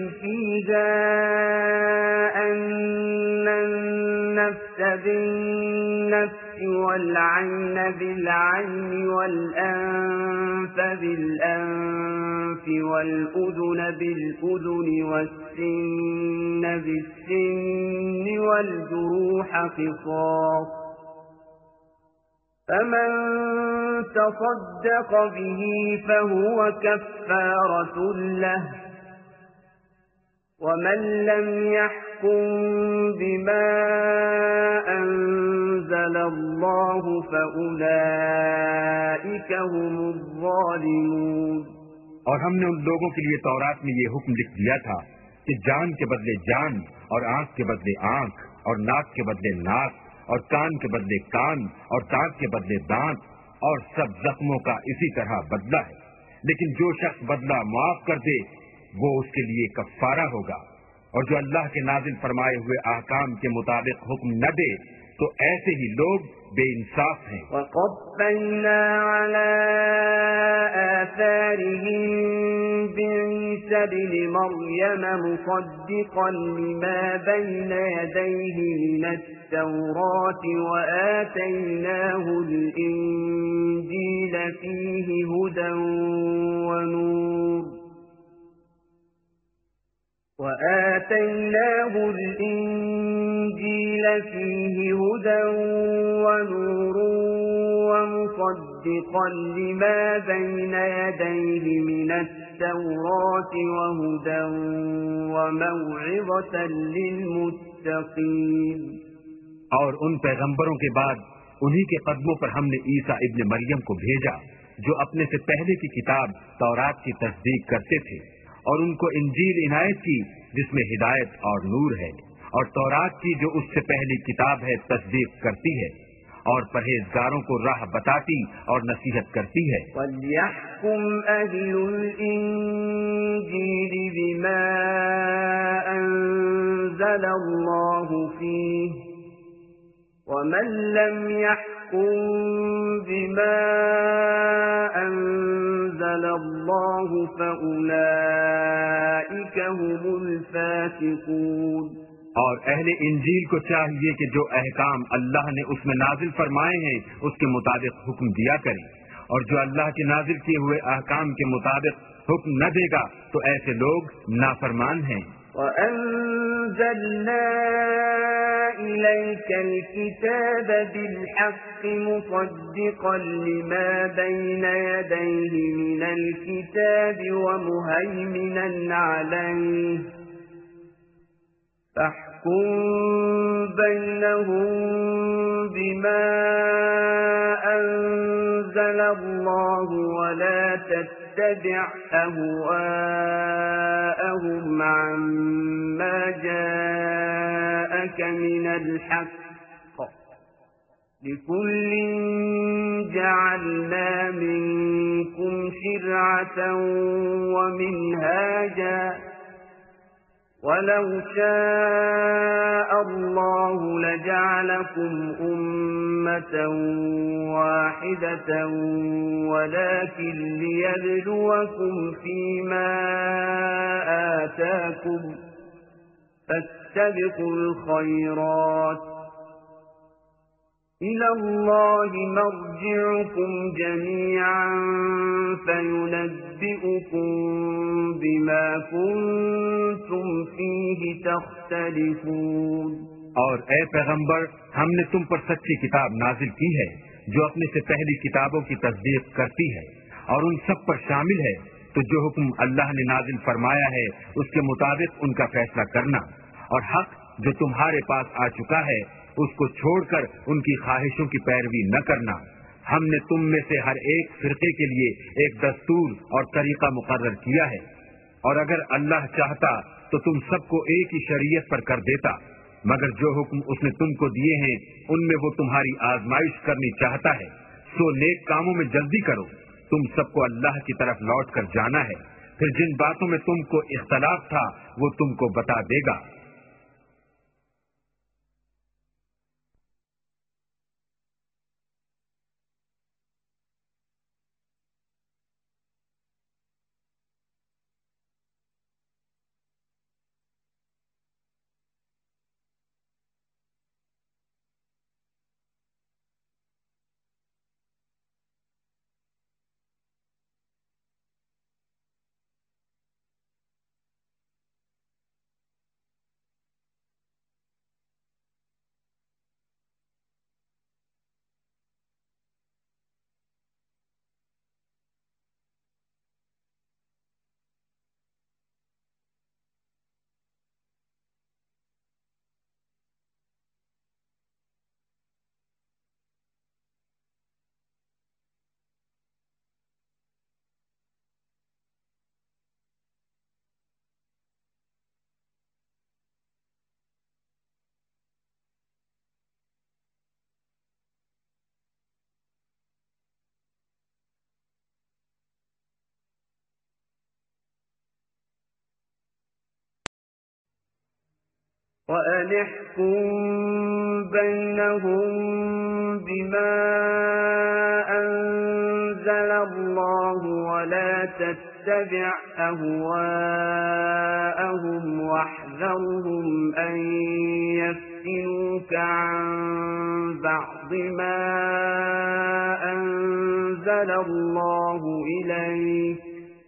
فِيهَا أَنَّ النَّفْسَ بِالنَّفْسِ وَالْعَيْنَ بِالْعَيْنِ وَالْأَنفَ بِالْأَنفِ وَالْأُذُنَ بِالْأُذُنِ وَالسِّنَّ بِالسِّنِّ وَالْجُرُوحَ قِصَاصٌ، فمن تصدق به فهو كفارة له، ومن لم يحكم بما أنزل الله فأولئك هم الظالمون. اور ہم نے ان لوگوں کے لیے تورات میں یہ حکم لکھ دیا تھا کہ جان کے بدلے جان، اور آنکھ کے بدلے آنکھ، اور ناک کے بدلے ناک، اور کان کے بدلے کان، اور دانت کے بدلے دانت، اور سب زخموں کا اسی طرح بدلہ ہے. لیکن جو شخص بدلہ معاف کر دے وہ اس کے لیے کفارہ ہوگا، اور جو اللہ کے نازل فرمائے ہوئے احکام کے مطابق حکم نہ دے تو ایسے ہی لوگ بے انصاف ہیں. وَقَفَّيْنَا عَلَىٰ آثَارِهِم بِعِيسَى ابْنِ مَرْيَمَ مُصَدِّقًا لِّمَا بَيْنَ يَدَيْهِ مِنَ التَّوْرَاةِ وَآتَيْنَاهُ الْإِنجِيلَ فِيهِ هُدًى وَنُورٌ ومصدقا لما بين يديه من التوراة وهدى وموعظة للمتقين. اور ان پیغمبروں کے بعد انہی کے قدموں پر ہم نے عیسیٰ ابن مریم کو بھیجا جو اپنے سے پہلے کی کتاب تورات کی تصدیق کرتے تھے، اور ان کو انجیل عنایت کی جس میں ہدایت اور نور ہے، اور تورات کی جو اس سے پہلی کتاب ہے تصدیق کرتی ہے، اور پرہیزگاروں کو راہ بتاتی اور نصیحت کرتی ہے. وَلْيَحْكُمْ أَهْلُ الْإِنجِيلِ بِمَا أَنزَلَ اللَّهُ فِيهِ، وَمَن لَّمْ يَحْكُم بِمَا أَنزَلَ اللَّهُ فَأُولَئِكَ هُمُ الْفَاسِقُونَ. اور اہل انجیل کو چاہیے کہ جو احکام اللہ نے اس میں نازل فرمائے ہیں اس کے مطابق حکم دیا کریں، اور جو اللہ کے نازل کیے ہوئے احکام کے مطابق حکم نہ دے گا تو ایسے لوگ نافرمان ہیں. وَأَنزَلْنَا إِلَيْكَ الْكِتَابَ بِالْحَقِّ مُصَدِّقًا لِمَا بَيْنَ يَدَيْهِ مِنَ الْكِتَابِ وَمُهَيْمِنًا عَلَيْهِ، فاحكم بينهم بما أنزل الله ولا تتبع أهواءهم عما جاءك من الحق، لكل جعلنا منكم شرعة ومنهاجا، وَلَوْ شَاءَ اللَّهُ لَجَعَلَكُمْ أُمَّةً وَاحِدَةً وَلَكِنْ لِيَبْلُوَكُمْ فِيمَا آتَاكُمْ، فَاسْتَبِقُوا الْخَيْرَاتِ، إِلَى اللَّهِ مَرْجِعُكُمْ جَمِيعًا فَيُنَبِّئُكُم بِمَا كُنتُمْ فِيهِ تَخْتَلِفُونَ. اور اے پیغمبر ہم نے تم پر سچی کتاب نازل کی ہے جو اپنے سے پہلی کتابوں کی تصدیق کرتی ہے اور ان سب پر شامل ہے، تو جو حکم اللہ نے نازل فرمایا ہے اس کے مطابق ان کا فیصلہ کرنا، اور حق جو تمہارے پاس آ چکا ہے اس کو چھوڑ کر ان کی خواہشوں کی پیروی نہ کرنا۔ ہم نے تم میں سے ہر ایک فرقے کے لیے ایک دستور اور طریقہ مقرر کیا ہے، اور اگر اللہ چاہتا تو تم سب کو ایک ہی شریعت پر کر دیتا، مگر جو حکم اس نے تم کو دیے ہیں ان میں وہ تمہاری آزمائش کرنی چاہتا ہے، سو نیک کاموں میں جلدی کرو۔ تم سب کو اللہ کی طرف لوٹ کر جانا ہے، پھر جن باتوں میں تم کو اختلاف تھا وہ تم کو بتا دے گا۔ وَأَنِ احْكُم بَيْنَهُم بِمَا أَنزَلَ اللَّهُ وَلَا تَتَّبِعْ أَهْوَاءَهُمْ وَاحْذَرْهُمْ أَن يَفْتِنُوكَ عَن بَعْضِ مَا أَنزَلَ اللَّهُ إِلَيْكَ،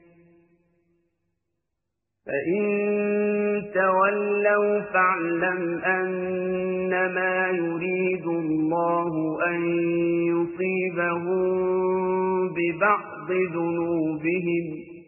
فَإِن تَوَلَّوْا فَاعْلَمْ أَنَّمَا يُرِيدُ اللَّهُ أَن يُصِيبَهُم بِبَعْضِ ذُنُوبِهِمْ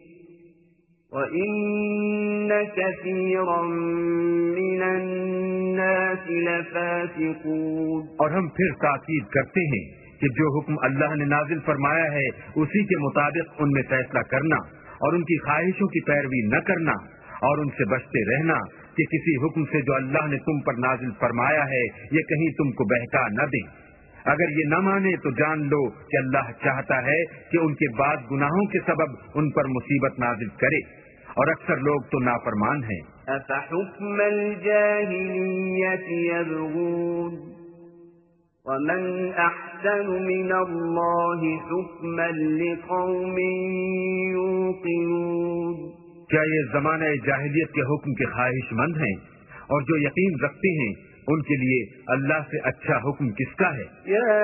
وَإِنَّ كَثِيرًا مِّنَ النَّاسِ لَفَاسِقُونَ۔ اور ہم پھر تاکید کرتے ہیں کہ جو حکم اللہ نے نازل فرمایا ہے اسی کے مطابق ان میں فیصلہ کرنا، اور ان کی خواہشوں کی پیروی نہ کرنا، اور ان سے بچتے رہنا کہ کسی حکم سے جو اللہ نے تم پر نازل فرمایا ہے یہ کہیں تم کو بہکا نہ دیں۔ اگر یہ نہ مانے تو جان لو کہ اللہ چاہتا ہے کہ ان کے بعد گناہوں کے سبب ان پر مصیبت نازل کرے، اور اکثر لوگ تو نافرمان ہیں۔ أَفَحُكْمَ الْجَاهِلِيَّةِ يَبْغُونَ وَمَنْ أَحْسَنُ مِنَ اللَّهِ حُكْمًا لِقَوْمٍ يُوقِنُونَ۔ کیا یہ زمانہ جاہلیت کے حکم کے خواہش مند ہیں، اور جو یقین رکھتے ہیں ان کے لیے اللہ سے اچھا حکم کس کا ہے؟ یا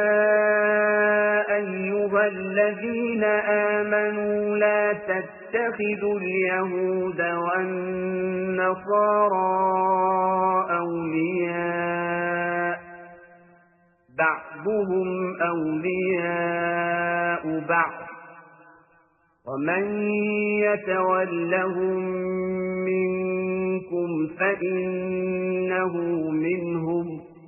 ایھا الذین آمنوا لا تتخذوا اليهود والنصارى اولیاء بعضهم اولیاء بعض ومن يتولهم منكم فإنه منهم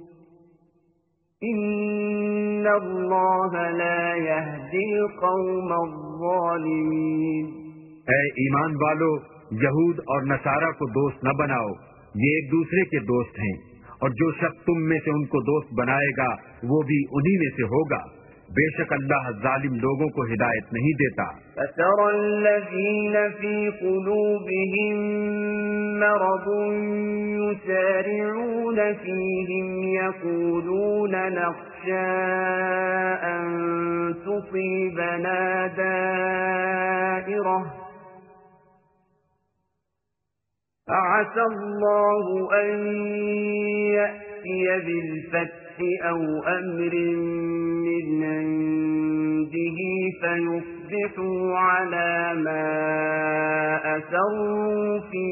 إن الله لا يهدي القوم الظالمين۔ اے ایمان والو، یہود اور نصارہ کو دوست نہ بناؤ، یہ ایک دوسرے کے دوست ہیں، اور جو شخص تم میں سے ان کو دوست بنائے گا وہ بھی انہی میں سے ہوگا، بے شک اللہ ظالم لوگوں کو ہدایت نہیں دیتا۔ فَتَرَى الَّذِينَ فِي قُلُوبِهِم مَّرَضٌ يُسَارِعُونَ فِيهِمْ يَقُولُونَ نَخْشَىٰ أَن تُصِيبَنَا دَائِرَةٌ فَعَسَى اللَّهُ أَن يَأْتِيَ بِالْفَتْحِ أَوْ أَمْرٍ مِّنْ عِندِهِ فَيُصْبِحُوا عَلَى مَا أَسَرُّوا فِي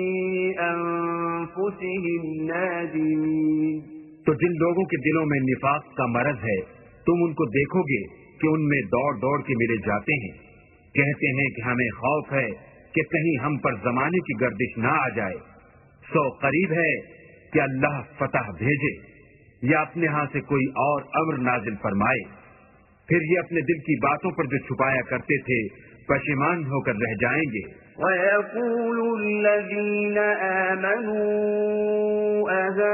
أَنفُسِهِمْ نَادِمِينَ۔ تو جن لوگوں کے دلوں میں نفاق کا مرض ہے تم ان کو دیکھو گے کہ ان میں دوڑ دوڑ کے ملے جاتے ہیں، کہتے ہیں کہ ہمیں خوف ہے کہ کہیں ہم پر زمانے کی گردش نہ آ جائے، سو قریب ہے کہ اللہ فتح بھیجے، یا اپنے ہاں سے کوئی اور امر نازل فرمائے، پھر یہ اپنے دل کی باتوں پر جو چھپایا کرتے تھے پشیمان ہو کر رہ جائیں گے۔ وَيَقُولُ الَّذِينَ آمَنُوا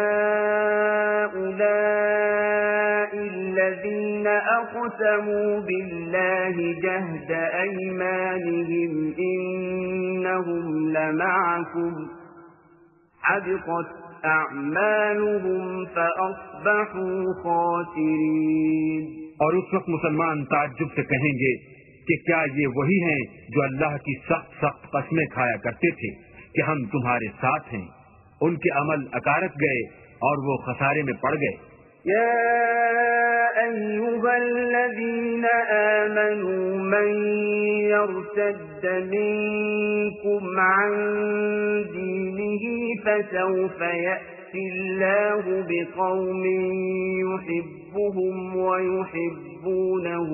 أَهَٰؤُلَاءِ الَّذِينَ أَقْسَمُوا بِاللَّهِ جَهْدَ أَيْمَانِهِمْ إِنَّهُمْ لَمَعَكُمْ حَبِطَتْ أَعْمَالُهُمْ فَأَصْبَحُوا خَاسِرِينَ۔ اور اس وقت مسلمان تعجب سے کہیں گے کہ کیا یہ وہی ہیں جو اللہ کی سخت سخت قسمیں کھایا کرتے تھے کہ ہم تمہارے ساتھ ہیں؟ ان کے عمل اکارت گئے اور وہ خسارے میں پڑ گئے۔ یا ایھا الذین آمنوا من یرتد منکم عن دینہ فسوف یأتی اللہ بقوم یحبهم ویحبونه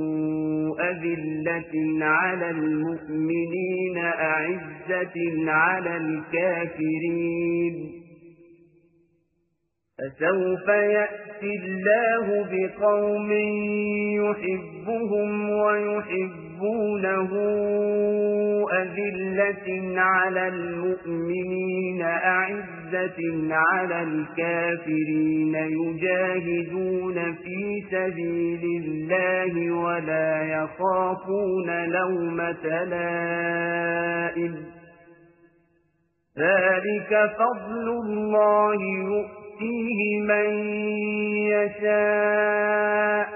أذلة على المؤمنين أعزة على الكافرين فسوف يأتي الله بقوم يحبهم ويحبونه أذلة على المؤمنين أعزة على الكافرين يجاهدون في سبيل الله ولا يخافون لومة لائم ذلك فضل الله يؤتيه من يشاء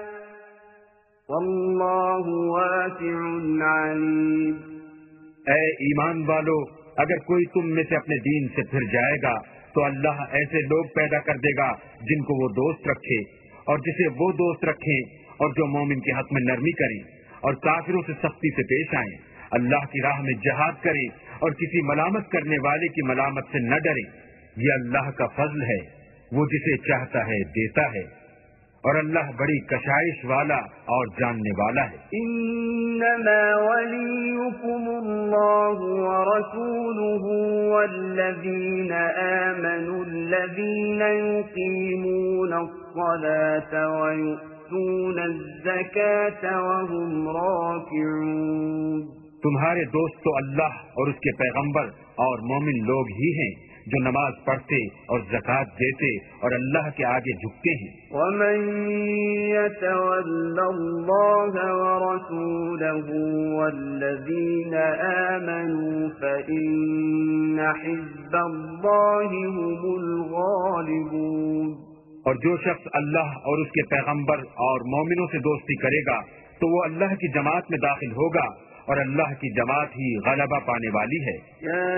والله واسع عليم۔ اے ایمان والو، اگر کوئی تم میں سے اپنے دین سے پھر جائے گا تو اللہ ایسے لوگ پیدا کر دے گا جن کو وہ دوست رکھے اور جسے وہ دوست رکھیں، اور جو مومن کے حق میں نرمی کریں اور کافروں سے سختی سے پیش آئیں، اللہ کی راہ میں جہاد کریں اور کسی ملامت کرنے والے کی ملامت سے نہ ڈریں۔ یہ اللہ کا فضل ہے، وہ جسے چاہتا ہے دیتا ہے، اور اللہ بڑی کشائش والا اور جاننے والا ہے۔ انما ولیکم اللہ ورسولہ والذین آمنوا الذین یقیمون الصلاة ویؤتون الزکاة وهم راکعون۔ تمہارے دوست تو اللہ اور اس کے پیغمبر اور مومن لوگ ہی ہیں جو نماز پڑھتے اور زکوٰۃ دیتے اور اللہ کے آگے جھکتے ہیں۔ وَمَن يَتَوَلَّ اللَّهَ وَرَسُولَهُ وَالَّذِينَ آمَنُوا فَإِنَّ حِزْبَ اللَّهِ هُمُ الْغَالِبُونَ۔ اور جو شخص اللہ اور اس کے پیغمبر اور مومنوں سے دوستی کرے گا تو وہ اللہ کی جماعت میں داخل ہوگا اور اللہ کی جماعت ہی غلبہ پانے والی ہے۔ یا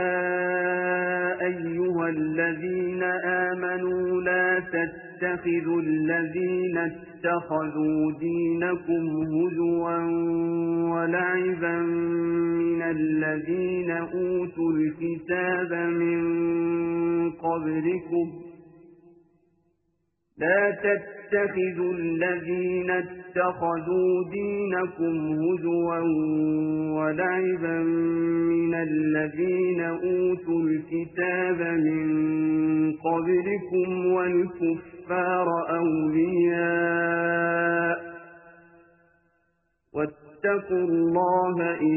ایھا الذین آمنوا لا تتخذوا الذین اتخذوا دینکم ہزوا ولعبا من الذین اوتوا الکتاب من قبلکم لا تتخذوا الذين اتخذوا دينكم هزوا ولعبا من الذين أوتوا الكتاب من قبلكم والكفار أولياء واتقوا الله إن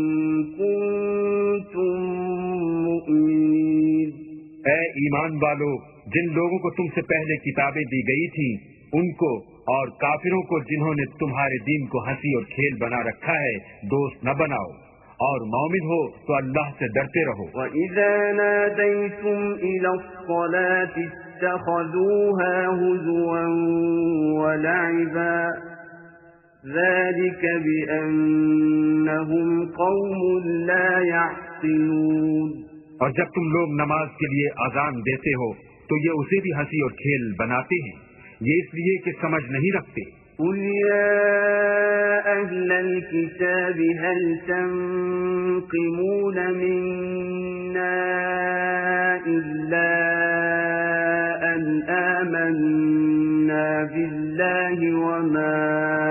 كنتم مؤمنين۔ اے ایمان والو، جن لوگوں کو تم سے پہلے کتابیں دی گئی تھیں ان کو اور کافروں کو جنہوں نے تمہارے دین کو ہنسی اور کھیل بنا رکھا ہے دوست نہ بناؤ، اور مومن ہو تو اللہ سے ڈرتے رہو۔ وَإِذَا نَادَيْتُمْ إِلَى الصَّلَاةِ اتَّخَذُوهَا هُزُوًا وَلَعِبًا ذَلِكَ بِأَنَّهُمْ قَوْمٌ لَا يَعْقِلُونَ۔ اور جب تم لوگ نماز کے لیے اذان دیتے ہو تو یہ اسے بھی ہنسی اور کھیل بناتے ہیں، یہ اس لیے کہ سمجھ نہیں رکھتے۔ قُلْ يَا أَهْلَ الْكِتَابِ هَلْ تَنقِمُونَ مِنَّا إِلَّا أَنْ آمَنَّا بِاللَّهِ وَمَا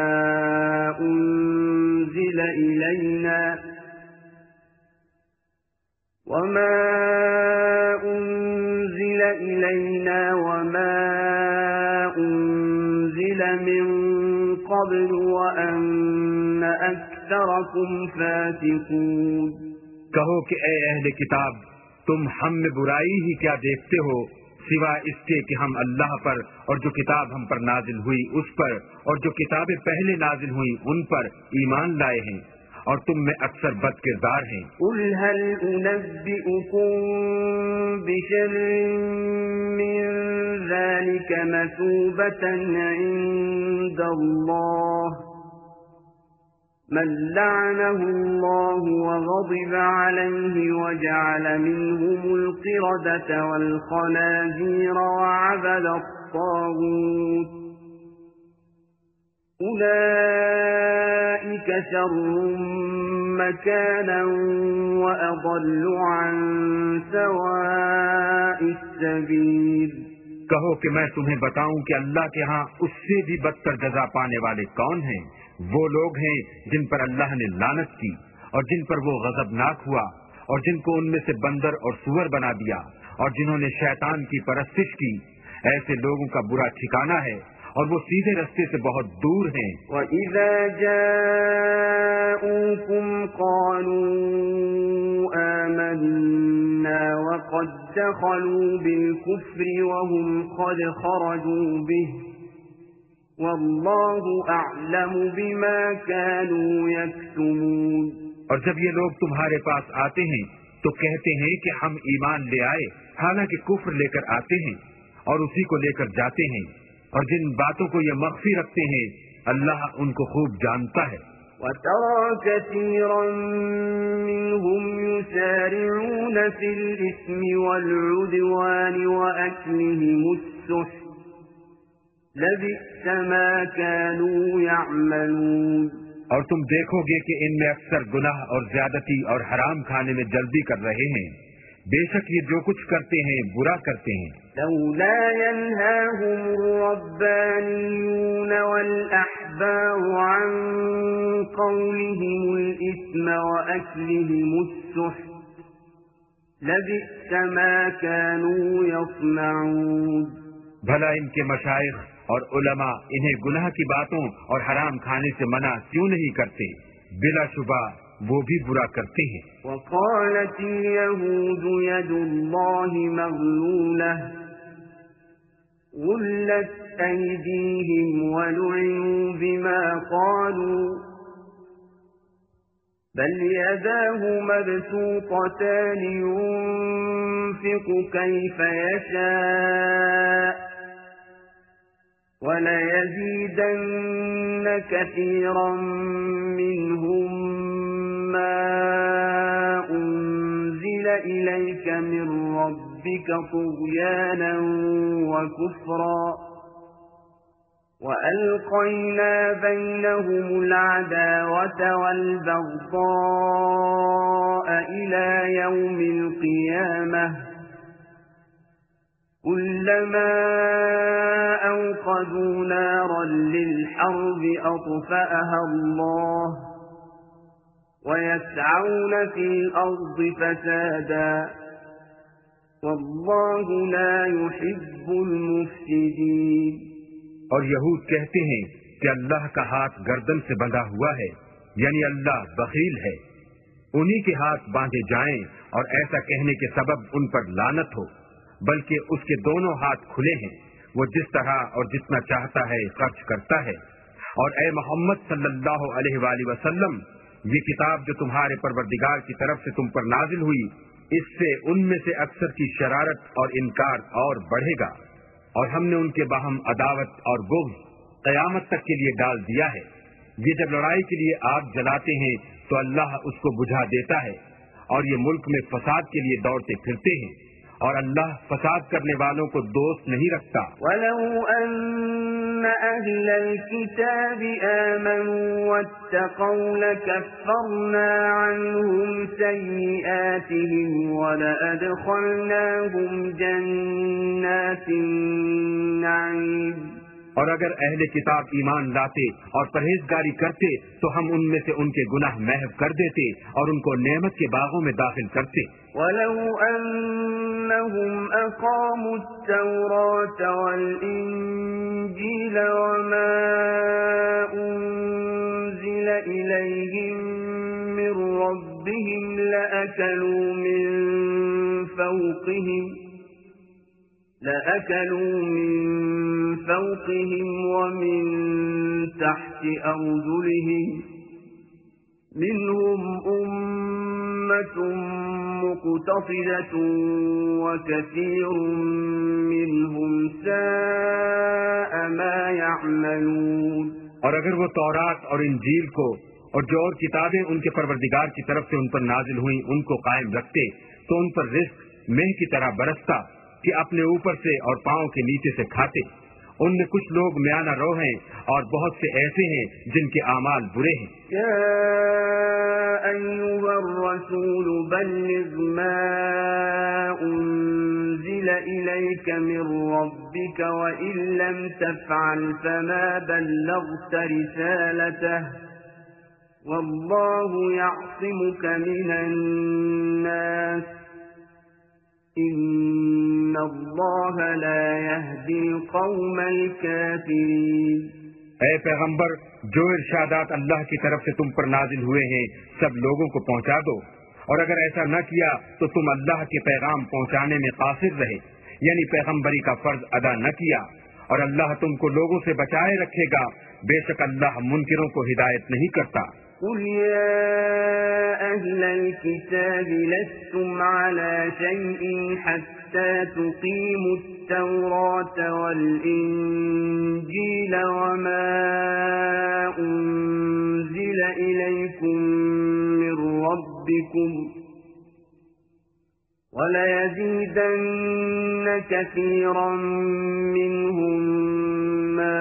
أُنزِلَ إِلَيْنَا وَمَا من قبل وأن أكثركم فاسقون. کہو کہ اے اہل کتاب، تم ہم میں برائی ہی کیا دیکھتے ہو سوائے اس کے کہ ہم اللہ پر اور جو کتاب ہم پر نازل ہوئی اس پر اور جو کتابیں پہلے نازل ہوئی ان پر ایمان لائے ہیں، اور تم میں اکثر بد کردار ہیں. قل هل أنبئكم بشر من ذلك مثوبة عند الله من لعنه الله وغضب عليه وجعل منهم القردة والخنازير وعبد الطاغوت أولئك شر مكانا وأضل عن سواء السبيل. کہو کہ میں تمہیں بتاؤں کہ اللہ کے ہاں اس سے بھی بدتر جزا پانے والے کون ہیں؟ وہ لوگ ہیں جن پر اللہ نے لعنت کی اور جن پر وہ غضبناک ہوا اور جن کو ان میں سے بندر اور سور بنا دیا اور جنہوں نے شیطان کی پرستش کی. ایسے لوگوں کا برا ٹھکانہ ہے اور وہ سیدھے رستے سے بہت دور ہیں. وَإِذَا جَاءُوكُمْ قَالُوا آمَنَّا وَقَدْ دَخَلُوا بِالْكُفْرِ وَهُمْ قَدْ خَرَجُوا بِهِ وَاللَّهُ أَعْلَمُ بِمَا كَانُوا يَكْتُمُونَ. اور جب یہ لوگ تمہارے پاس آتے ہیں تو کہتے ہیں کہ ہم ایمان لے آئے، حالانکہ کفر لے کر آتے ہیں اور اسی کو لے کر جاتے ہیں، اور جن باتوں کو یہ مخفی رکھتے ہیں اللہ ان کو خوب جانتا ہے. وَتَرَى كَثِيرًا مِّنْهُمْ يُسَارِعُونَ فِي الْإِثْمِ وَالْعُدْوَانِ وَأَكْلِهِمُ السُّحْتَ لَبِئْسَ مَا كَانُوا يَعْمَلُونَ. اور تم دیکھو گے کہ ان میں اکثر گناہ اور زیادتی اور حرام کھانے میں جلدی کر رہے ہیں. بے شک یہ جو کچھ کرتے ہیں برا کرتے ہیں. لولا ينهاهم الربانيون والأحبار عن قولهم الإثم وأكلهم السحت لبئس ما كانوا يصنعون. بھلا ان کے مشائخ اور علماء انہیں گناہ کی باتوں اور حرام کھانے سے منع کیوں نہیں کرتے؟ بلا شبہ وہ بھی برا کرتے ہیں. وقالت اليهود يد الله مغلولة غلت أيديهم ولعنوا بما قالوا بل يداه مبسوطتان ينفق كيف يشاء وليزيدن كثيرا منهم ما أنزل إليك من ربك طغيانا وكفرا وألقينا بينهم العداوة والبغضاء إلى يوم القيامة كلما أوقدوا نارا للحرب أطفأها الله ويسعون في الأرض فسادا والله لا يحب المفسدين. اور یہود کہتے ہیں کہ اللہ کا ہاتھ گردن سے بندھا ہوا ہے، یعنی اللہ بخیل ہے، انہی کے ہاتھ باندھے جائیں اور ایسا کہنے کے سبب ان پر لعنت ہو، بلکہ اس کے دونوں ہاتھ کھلے ہیں، وہ جس طرح اور جتنا چاہتا ہے خرچ کرتا ہے. اور اے محمد صلی اللہ علیہ وآلہ وسلم، یہ کتاب جو تمہارے پروردگار کی طرف سے تم پر نازل ہوئی، اس سے ان میں سے اکثر کی شرارت اور انکار اور بڑھے گا، اور ہم نے ان کے باہم عداوت اور بغض قیامت تک کے لیے ڈال دیا ہے. یہ جب لڑائی کے لیے آگ جلاتے ہیں تو اللہ اس کو بجھا دیتا ہے، اور یہ ملک میں فساد کے لیے دوڑتے پھرتے ہیں، اور اللہ فساد کرنے والوں کو دوست نہیں رکھتا. وَلَوْ أَنَّ أَهْلَ الْكِتَابِ آمَنُوا وَاتَّقَوْا لَكَفَّرْنَا عَنْهُمْ سَيِّئَاتِهِمْ وَلَأَدْخَلْنَاهُمْ جَنَّاتِ النَّعِيمِ. اور اگر اہل کتاب ایمان لاتے اور پرہیزگاری کرتے تو ہم ان میں سے ان کے گناہ محو کر دیتے اور ان کو نعمت کے باغوں میں داخل کرتے. وَلَوْ أَنَّهُمْ أَقَامُوا التَّوْرَاةَ وَالْإِنْجِيلَ وَمَا أُنْزِلَ إِلَيْهِمْ مِنْ رَبِّهِمْ لَأَكَلُوا مِنْ فَوْقِهِمْ وَمِنْ تَحْتِ أَرْجُلِهِمْ مِنْهُمْ أُمَّةٌ مُقْتَصِدَةٌ وَكَثِيرٌ مِنْهُمْ سَاءَ مَا يَعْمَلُونَ. اور اگر وہ تورات اور انجیل کو اور جو اور کتابیں ان کے پروردگار کی طرف سے ان پر نازل ہوئیں ان کو قائم رکھتے تو ان پر رزق مہ کی طرح برستا کہ اپنے اوپر سے اور پاؤں کے نیچے سے کھاتے. ان میں کچھ لوگ میانہ رو ہیں اور بہت سے ایسے ہیں جن کے اعمال برے ہیں. یا ایھا الرسول بلغ ما انزل الیک من ربک وان لم تفعل فما بلغت رسالته والله يعصمك من الناس ان اللہ لا يهدي القوم الكافرین. اے پیغمبر جو ارشادات اللہ کی طرف سے تم پر نازل ہوئے ہیں سب لوگوں کو پہنچا دو اور اگر ایسا نہ کیا تو تم اللہ کے پیغام پہنچانے میں قاصر رہے یعنی پیغمبری کا فرض ادا نہ کیا اور اللہ تم کو لوگوں سے بچائے رکھے گا. بے شک اللہ منکروں کو ہدایت نہیں کرتا. قل يا أهل الكتاب لستم على شيء حتى تقيموا التوراة والإنجيل وما أنزل إليكم من ربكم وليزيدن كثيرا منهم ما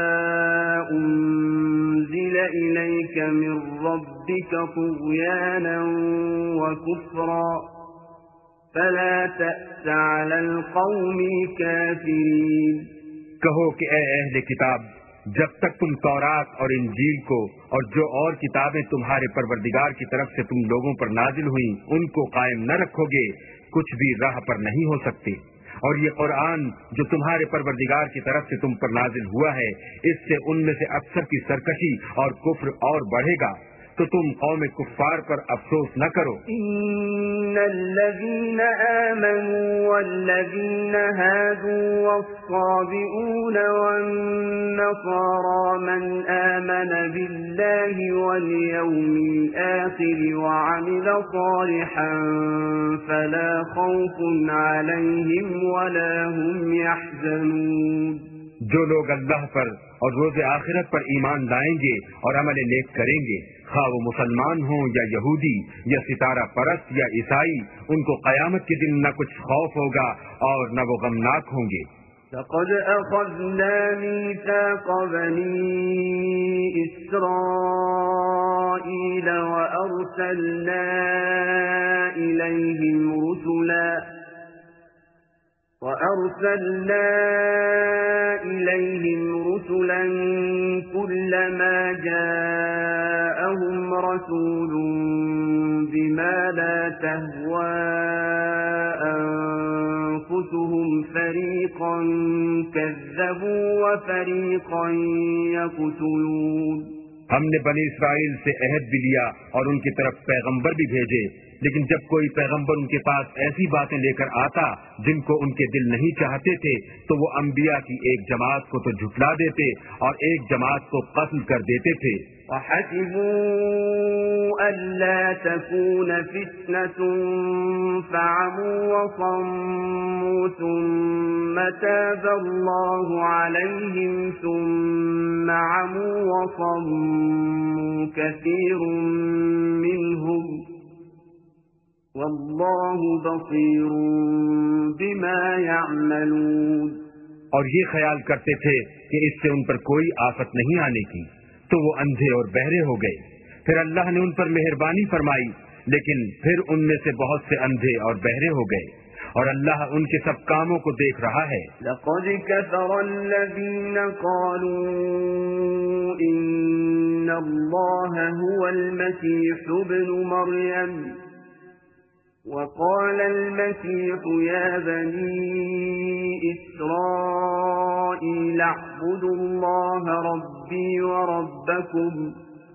أنزل إليك من ربك طغيانا وكفرا فلا تأس على القوم الكافرين. کہو کہ اے اہل کتاب جب تک تم تورات اور انجیل کو اور جو اور کتابیں تمہارے پروردگار کی طرف سے تم لوگوں پر نازل ہوئیں ان کو قائم نہ رکھو گے کچھ بھی راہ پر نہیں ہو سکتے. اور یہ قرآن جو تمہارے پروردگار کی طرف سے تم پر نازل ہوا ہے اس سے ان میں سے اکثر کی سرکشی اور کفر اور بڑھے گا تو تم قوم کفار پر افسوس نہ کرو. ان الذين آمنوا والذين هادوا والصابئون والنصارى من آمن بالله واليوم الآخر وعمل صالحا فلا خوف عليهم ولا هم يحزنون. جو لوگ اللہ پر اور روز آخرت پر ایمان لائیں گے اور عمل نیک کریں گے خواہ وہ مسلمان ہوں یا یہودی یا ستارہ پرست یا عیسائی ان کو قیامت کے دن نہ کچھ خوف ہوگا اور نہ وہ غمناک ہوں گے. لقد أخذنا ميثاق بني إسرائيل وأرسلنا إليهم رسلا كلما جاءهم رسول بما لا تهوى أنفسهم فريقا كذبوا وفريقا يقتلون. ہم نے بنی اسرائیل سے عہد بھی لیا اور ان کی طرف پیغمبر بھی بھیجے لیکن جب کوئی پیغمبر ان کے پاس ایسی باتیں لے کر آتا جن کو ان کے دل نہیں چاہتے تھے تو وہ انبیاء کی ایک جماعت کو تو جھٹلا دیتے اور ایک جماعت کو قتل کر دیتے تھے. وَحَسِبُوا أَلَّا تَكُونَ فِتْنَةٌ فَعَمُوا وَصَمُّوا ثُمَّ تَابَ اللَّهُ عَلَيْهِمْ ثُمَّ عَمُوا وَصَمُّوا كَثِيرٌ مِّنْهُمْ وَاللَّهُ بَصِيرٌ بِمَا يَعْمَلُونَ. اور یہ خیال کرتے تھے کہ اس سے ان پر کوئی آفت نہیں آنے کی تو وہ اندھے اور بہرے ہو گئے. پھر اللہ نے ان پر مہربانی فرمائی لیکن پھر ان میں سے بہت سے اندھے اور بہرے ہو گئے اور اللہ ان کے سب کاموں کو دیکھ رہا ہے۔ لقد كفر الذين قالوا إن الله هو المسيح ابن مريم وقال المسيح يا بني إسرائيل اعبدوا الله ربي وربكم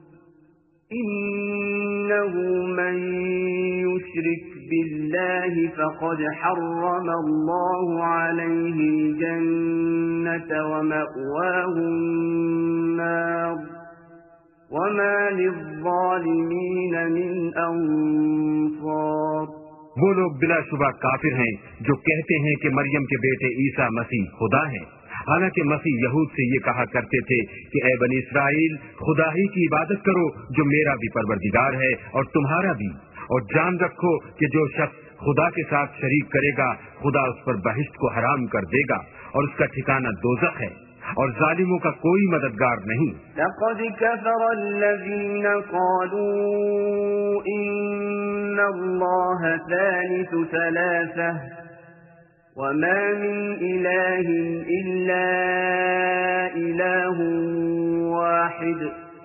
إنه من يشرك بالله فقد حرم الله عليه الجنة ومأواه النار وما للظالمين من أنصار۔ وہ لوگ بلا شبہ کافر ہیں جو کہتے ہیں کہ مریم کے بیٹے عیسیٰ مسیح خدا ہیں، حالانکہ مسیح یہود سے یہ کہا کرتے تھے کہ اے بنی اسرائیل خدا ہی کی عبادت کرو جو میرا بھی پروردگار ہے اور تمہارا بھی، اور جان رکھو کہ جو شخص خدا کے ساتھ شریک کرے گا خدا اس پر بہشت کو حرام کر دے گا اور اس کا ٹھکانہ دوزخ ہے اور ظالموں کا کوئی مددگار نہیں۔ لقد كفر الذين قالوا إن الله ثالث ثلاثة وما من إله إلا إله واحد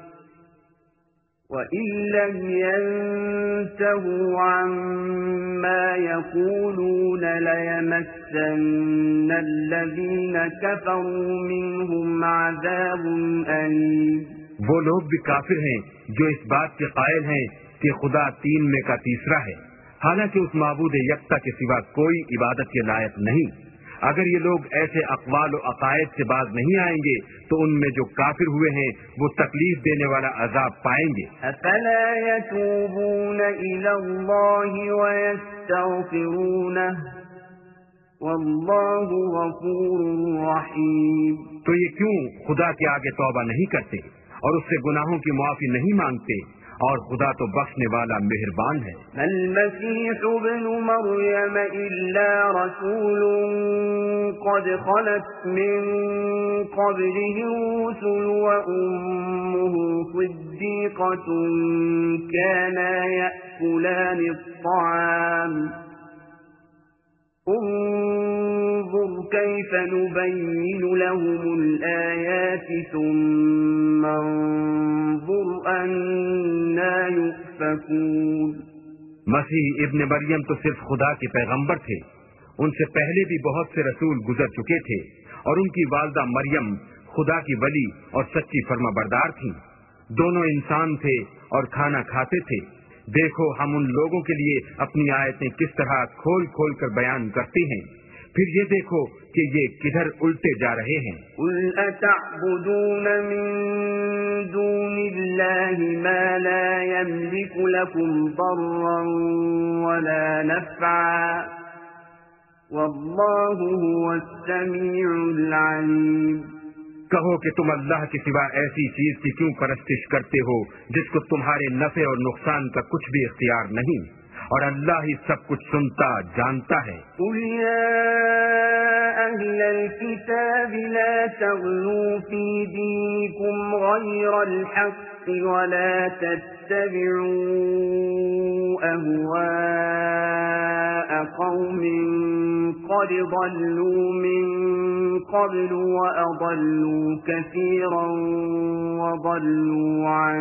وإن لم ينتهوا عما يقولون ليمسن الذين كفروا منهم عذاب أليم۔ وہ لوگ بھی کافر ہیں جو اس بات کے قائل ہیں کہ خدا تین میں کا تیسرا ہے، حالانکہ اس معبود یکتا کے سوا کوئی عبادت کے لائق نہیں۔ اگر یہ لوگ ایسے اقوال و عقائد سے باز نہیں آئیں گے تو ان میں جو کافر ہوئے ہیں وہ تکلیف دینے والا عذاب پائیں گے۔ افلا يتوبون الى الله ويستغفرونه والله غفور رحيم۔ تو یہ کیوں خدا کے آگے توبہ نہیں کرتے اور اس سے گناہوں کی معافی نہیں مانگتے، اور خدا تو بخشنے والا مہربان ہے۔ المسيح ابن مريم إلا رسول قد خلت من قبله الرسل وأمه صديقة كانا يأكلان الطعام انظر كيف نبين لهم الآيات ثم انظر أنا يؤفكون۔ مسیح ابن مریم تو صرف خدا کے پیغمبر تھے، ان سے پہلے بھی بہت سے رسول گزر چکے تھے، اور ان کی والدہ مریم خدا کی ولی اور سچی فرما بردار تھیں، دونوں انسان تھے اور کھانا کھاتے تھے۔ دیکھو ہم ان لوگوں کے لیے اپنی آیتیں کس طرح کھول کھول کر بیان کرتے ہیں، پھر یہ دیکھو کہ یہ کدھر الٹے جا رہے ہیں۔ قل اتعبدون من دون اللہ ما لا يملك لكم ضرا ولا نفعا واللہ هو السمیع العلیم۔ کہو کہ تم اللہ کے سوا ایسی چیز کی کیوں پرستش کرتے ہو جس کو تمہارے نفع اور نقصان کا کچھ بھی اختیار نہیں، اور اللہ ہی سب کچھ سنتا جانتا ہے۔ قل یا اہل الكتاب لا تغلوا فی دینکم غیر الحق ولا تتبعوا اہواء قوم قد ضلوا من قبل وأضلوا كثيرا وضلوا عن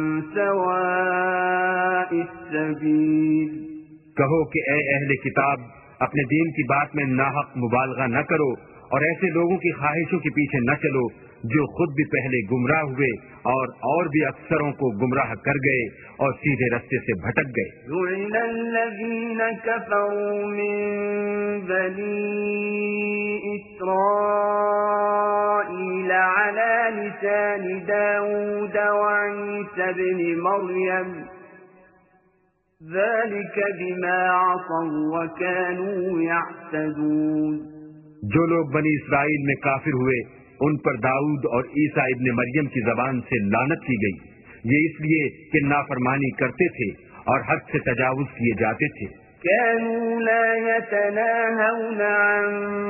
سواء السبيل۔ کہو کہ اے اہل کتاب اپنے دین کی بات میں ناحق مبالغہ نہ کرو اور ایسے لوگوں کی خواہشوں کے پیچھے نہ چلو جو خود بھی پہلے گمراہ ہوئے اور بھی اکثروں کو گمراہ کر گئے اور سیدھے رستے سے بھٹک گئے۔ لعن الذین کفروا من بنی اسرائیل علی لسان داود وعیسی بن مریم ذلك بما عصوا وكانوا يعتدون۔ جو لوگ بنی اسرائیل میں کافر ہوئے ان پر داؤد اور عیسیٰ ابن مریم کی زبان سے لعنت کی گئی، یہ اس لیے کہ نافرمانی کرتے تھے اور حد سے تجاوز کیے جاتے تھے۔ كانوا لا يتناهون عن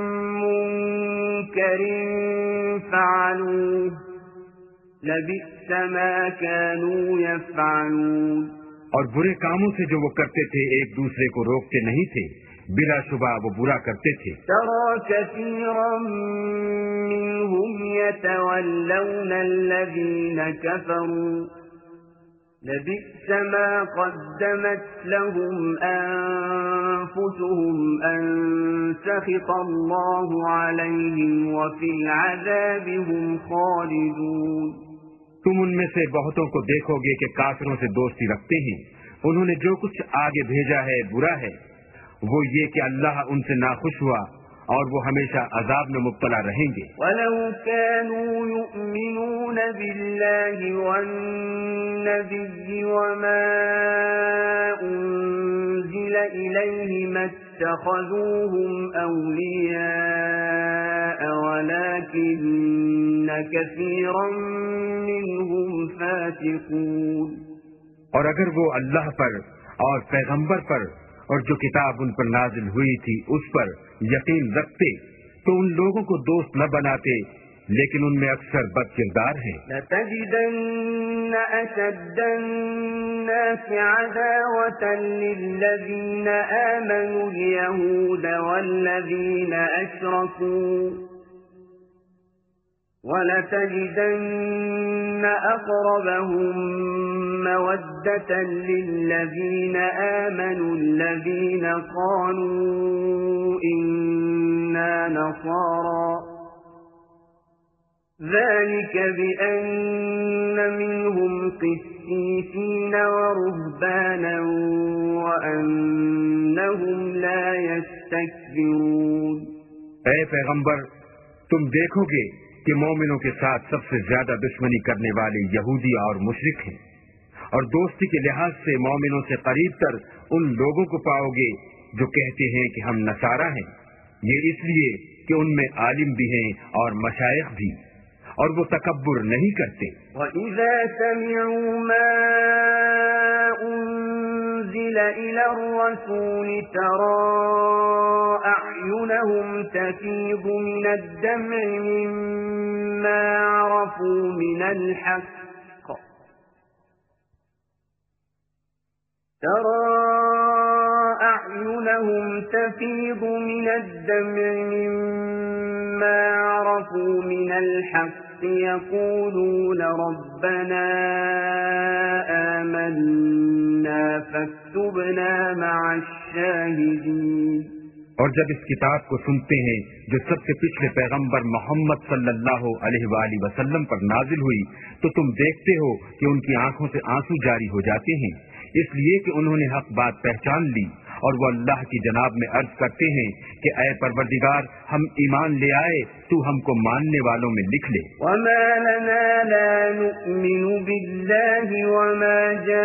منكر فعلوه لبئس ما كانوا يفعلون۔ اور برے کاموں سے جو وہ کرتے تھے ایک دوسرے کو روکتے نہیں تھے، بلا شبہ وہ برا کرتے تھے۔ ترى كثيرا منهم يتولون الذين كفروا لبئس ما قدمت لهم أنفسهم أن سخط الله عليهم وفي العذاب هم خالدون۔ تم ان میں سے بہتوں کو دیکھو گے کہ کافروں سے دوستی رکھتے ہیں، انہوں نے جو کچھ آگے بھیجا ہے برا ہے، وہ یہ کہ اللہ ان سے ناخوش ہوا اور وہ ہمیشہ عذاب میں مبتلا رہیں گے۔ وَلَوْ كَانُوا يُؤْمِنُونَ بِاللَّهِ وَالنَّبِيِّ وَمَا أُنزِلَ إِلَيْهِ مَا اتَّخَذُوهُمْ أَوْلِيَاءَ وَلَكِنَّ كَثِيرًا مِّنْهُمْ فَاسِقُونَ۔ اور اگر وہ اللہ پر اور پیغمبر پر اور جو کتاب ان پر نازل ہوئی تھی اس پر یقین رکھتے تو ان لوگوں کو دوست نہ بناتے، لیکن ان میں اکثر بد کردار ہیں۔ لَتَجِدَنَّ أَشَدَّ النَّاسِ عَدَاوَةً لِّلَّذِينَ آمَنُوا الْيَهُودَ وَالَّذِينَ أَشْرَكُوا وَلَتَجِدَنَّ أَقْرَبَهُم مَّوَدَّةً لِّلَّذِينَ آمَنُوا الَّذِينَ قَالُوا إِنَّا نَصَارَىٰ ذَلِكَ بِأَنَّ مِنْهُمْ قِسِّيسِينَ وَرُهْبَانًا وَأَنَّهُمْ لَا يَسْتَكْبِرُونَ۔ اے پیغمبر، تم دیکھو گے کہ مومنوں کے ساتھ سب سے زیادہ دشمنی کرنے والے یہودی اور مشرک ہیں، اور دوستی کے لحاظ سے مومنوں سے قریب تر ان لوگوں کو پاؤ گے جو کہتے ہیں کہ ہم نصارہ ہیں، یہ اس لیے کہ ان میں عالم بھی ہیں اور مشائخ بھی، اور وہ تکبر نہیں کرتے۔ وَإِذَا سَمِعُوا مَا أُنزِلَ إِلَى الرَّسُولِ تَرَىٰ أَعْيُنَهُمْ تَفِيضُ مِنَ الدَّمْعِ مِمَّا عَرَفُوا مِنَ الْحَقِّ يقولون ربنا آمنا فاكتبنا مع الشاهدين۔ اور جب اس کتاب کو سنتے ہیں جو سب سے پچھلے پیغمبر محمد صلی اللہ علیہ وآلہ وسلم پر نازل ہوئی تو تم دیکھتے ہو کہ ان کی آنکھوں سے آنسو جاری ہو جاتے ہیں، اس لیے کہ انہوں نے حق بات پہچان لی، اور وہ اللہ کی جناب میں عرض کرتے ہیں کہ اے پروردگار، ہم ایمان لے آئے، تو ہم کو ماننے والوں میں لکھ لے۔ وما لنا لا نؤمن بالله وما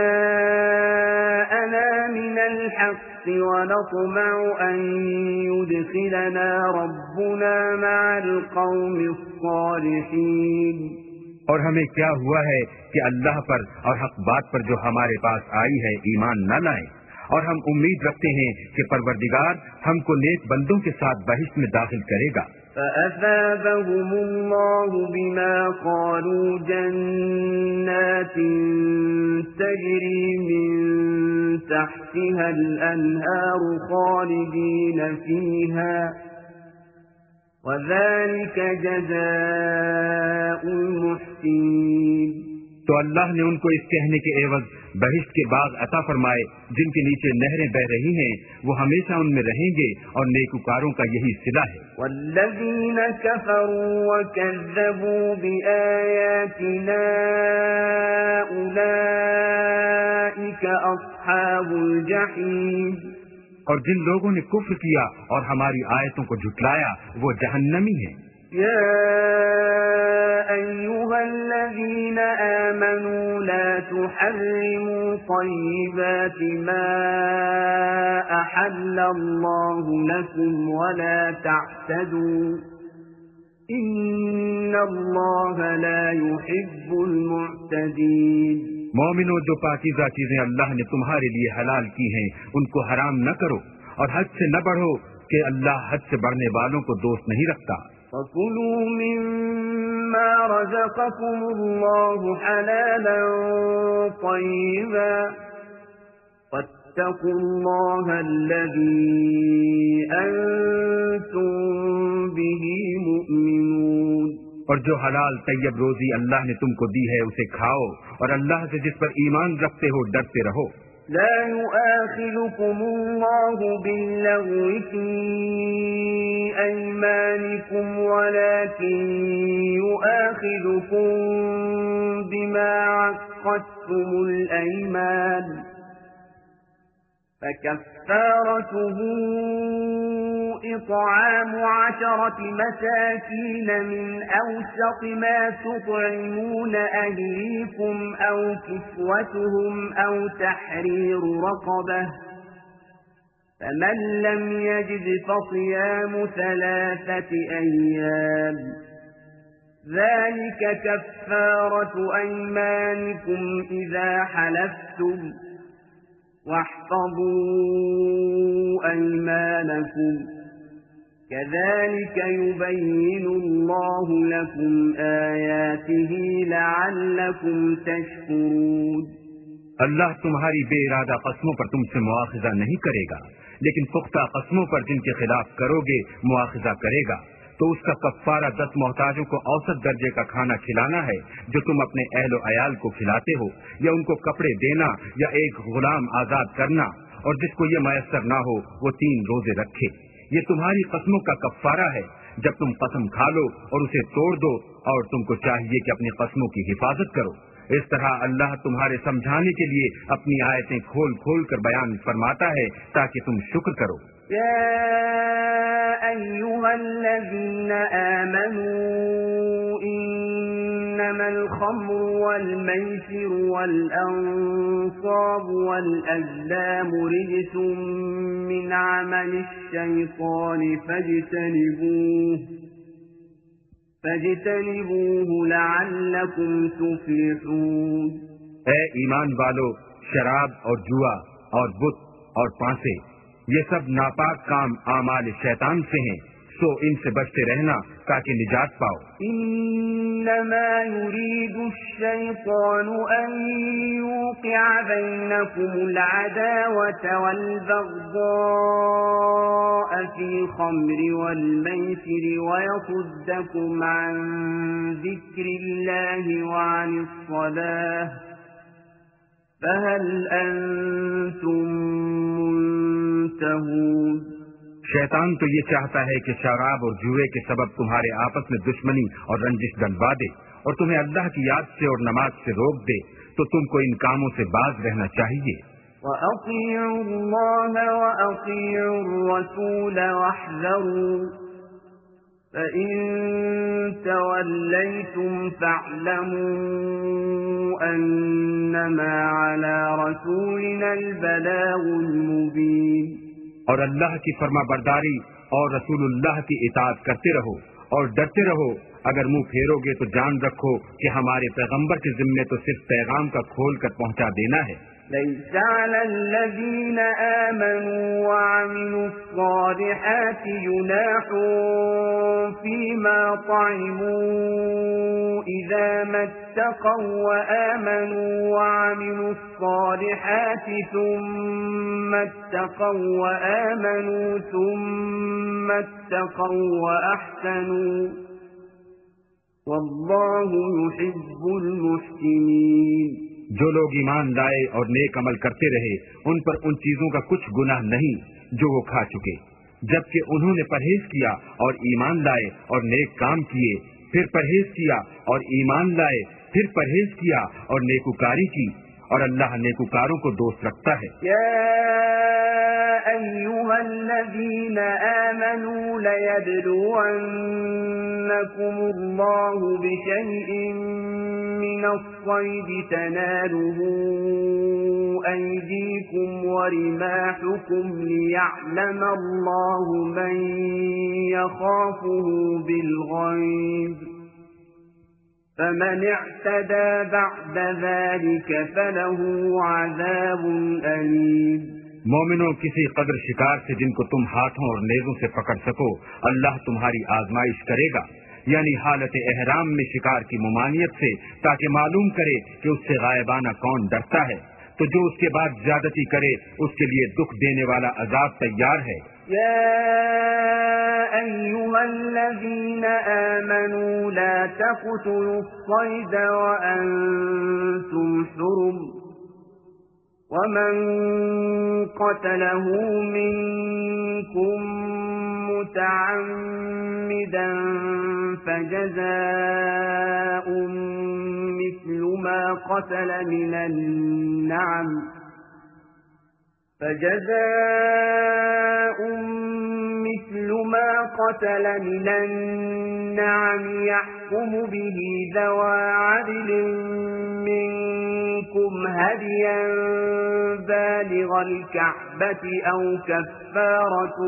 جاءنا من الحق ونطمع أن يدخلنا ربنا مع القوم الصالحين۔ اور ہمیں کیا ہوا ہے کہ اللہ پر اور حق بات پر جو ہمارے پاس آئی ہے ایمان نہ لائیں، اور ہم امید رکھتے ہیں کہ پروردگار ہم کو نیک بندوں کے ساتھ بہشت میں داخل کرے گا۔ فَأَثَابَهُمُ اللَّهُ بِمَا قَالُوا جَنَّاتٍ تَجْرِي مِن تَحْتِهَا الْأَنْهَارُ خَالِدِينَ فِيهَا وَذَلِكَ جَزَاءُ الْمُحْسِنِينَ۔ تو اللہ نے ان کو اس کہنے کے عوض بہشت کے باغ عطا فرمائے جن کے نیچے نہریں بہ رہی ہیں، وہ ہمیشہ ان میں رہیں گے، اور نیکوکاروں کا یہی صلہ ہے۔ والذین کفروا وکذبوا بآیاتنا اولئک اصحاب الجحیم۔ اور جن لوگوں نے کفر کیا اور ہماری آیتوں کو جھٹلایا وہ جہنمی ہیں۔ يا أيها الذين آمنوا لا تحرموا طيبات ما أحل الله لكم ولا تعتدوا إن الله لا يحب المعتدين۔ مومنو، جو پاکیزہ چیزیں اللہ نے تمہارے لیے حلال کی ہیں ان کو حرام نہ کرو، اور حد سے نہ بڑھو کہ اللہ حد سے بڑھنے والوں کو دوست نہیں رکھتا۔ فَكُلُوا مِمَّا رَزَقَكُمُ اللَّهُ حَلَالًا طَيِّبًا واتقوا الله الذي أنتم به مؤمنون. اور جو حلال طیب روزی اللہ نے تم کو دی ہے اسے کھاؤ، اور اللہ سے جس پر ایمان رکھتے ہو ڈرتے رہو. لا يؤاخذكم الله باللغو في أيمانكم ولكن يؤاخذكم بما عقدتم الأيمان فكفارته إطعام 10 مساكين من أوسط ما تطعمون أهليكم أو كسوتهم أو تحرير رقبة فمن لم يجد فصيام 3 أيام ذلك كفارة أيمانكم إذا حلفتم واحفظوا أيمانكم كذلك يبين الله لكم آياته لعلكم تشكرون. اللہ تمہاری بے ارادہ قسموں پر تم سے مواخذہ نہیں کرے گا، لیکن پختہ قسموں پر جن کے خلاف کرو گے مواخذہ کرے گا. تو اس کا کفارہ 10 محتاجوں کو اوسط درجے کا کھانا کھلانا ہے جو تم اپنے اہل و عیال کو کھلاتے ہو، یا ان کو کپڑے دینا یا ایک غلام آزاد کرنا، اور جس کو یہ میسر نہ ہو وہ 3 روزے رکھے. یہ تمہاری قسموں کا کفارہ ہے جب تم قسم کھا لو اور اسے توڑ دو، اور تم کو چاہیے کہ اپنی قسموں کی حفاظت کرو. اس طرح اللہ تمہارے سمجھانے کے لیے اپنی آیتیں کھول کھول کر بیان فرماتا ہے تاکہ تم شکر کرو. يا أيها الذين آمنوا إنما الخمر والميسر والأنصاب والأزلام رجس من عمل الشيطان فاجتنبوه لعلكم تفلحون. اے ایمان والو، شراب اور جوا اور بت اور پانسے یہ سب ناپاک کام اعمال شیطان سے ہیں، سو ان سے بچتے رہنا تاکہ نجات پاؤ. انما يريد الشيطان ان يوقع بينكم العداوة والبغضاء في الخمر والميسر ويصدكم عن ذكر الله وعن الصلاة فهل أنتم منتهون. شیطان تو یہ چاہتا ہے کہ شراب اور جوئے کے سبب تمہارے آپس میں دشمنی اور رنجش ڈلوا دے اور تمہیں اللہ کی یاد سے اور نماز سے روک دے، تو تم کو ان کاموں سے باز رہنا چاہیے. وَأَطِيعُوا اللَّهَ وَأَطِيعُوا الرَّسُولَ وَاحْذَرُوا فَإِن تَوَلَّيْتُمْ فَاعْلَمُوا أَنَّمَا عَلَى رَسُولِنَا الْبَلَاغُ الْمُبِينُ. اور اللہ کی فرما برداری اور رسول اللہ کی اطاعت کرتے رہو اور ڈرتے رہو. اگر منہ پھیرو گے تو جان رکھو کہ ہمارے پیغمبر کے ذمے تو صرف پیغام کا کھول کر پہنچا دینا ہے. ليس على الذين آمنوا وعملوا الصالحات جناح فيما طعموا إذا ما اتقوا وآمنوا وعملوا الصالحات ثم اتقوا وآمنوا ثم اتقوا وأحسنوا والله يحب المحسنين. جو لوگ ایمان لائے اور نیک عمل کرتے رہے ان پر ان چیزوں کا کچھ گناہ نہیں جو وہ کھا چکے، جبکہ انہوں نے پرہیز کیا اور ایمان لائے اور نیک کام کیے، پھر پرہیز کیا اور ایمان لائے، پھر پرہیز کیا اور نیکوکاری کی، اور اللہ نیکوکاروں کو دوست رکھتا ہے. أيها الذين آمنوا ليبلونكم الله بشيء من الصيد تناله أيديكم ورماحكم ليعلم الله من يخافه بالغيب فمن اعتدى بعد ذلك فله عذاب أليم. مومنوں، کسی قدر شکار سے جن کو تم ہاتھوں اور نیزوں سے پکڑ سکو اللہ تمہاری آزمائش کرے گا، یعنی حالت احرام میں شکار کی ممانعت سے، تاکہ معلوم کرے کہ اس سے غائبانہ کون ڈرتا ہے، تو جو اس کے بعد زیادتی کرے اس کے لیے دکھ دینے والا عذاب تیار ہے۔ يا أيها الذين آمنوا لا تقتلوا الصيد وأنتم حرم ومن قتله منكم متعمدا فجزاء مثل ما قتل من النعم يحكم به ذوى عدل منكم هديا بالغ الكعبة أو كفارة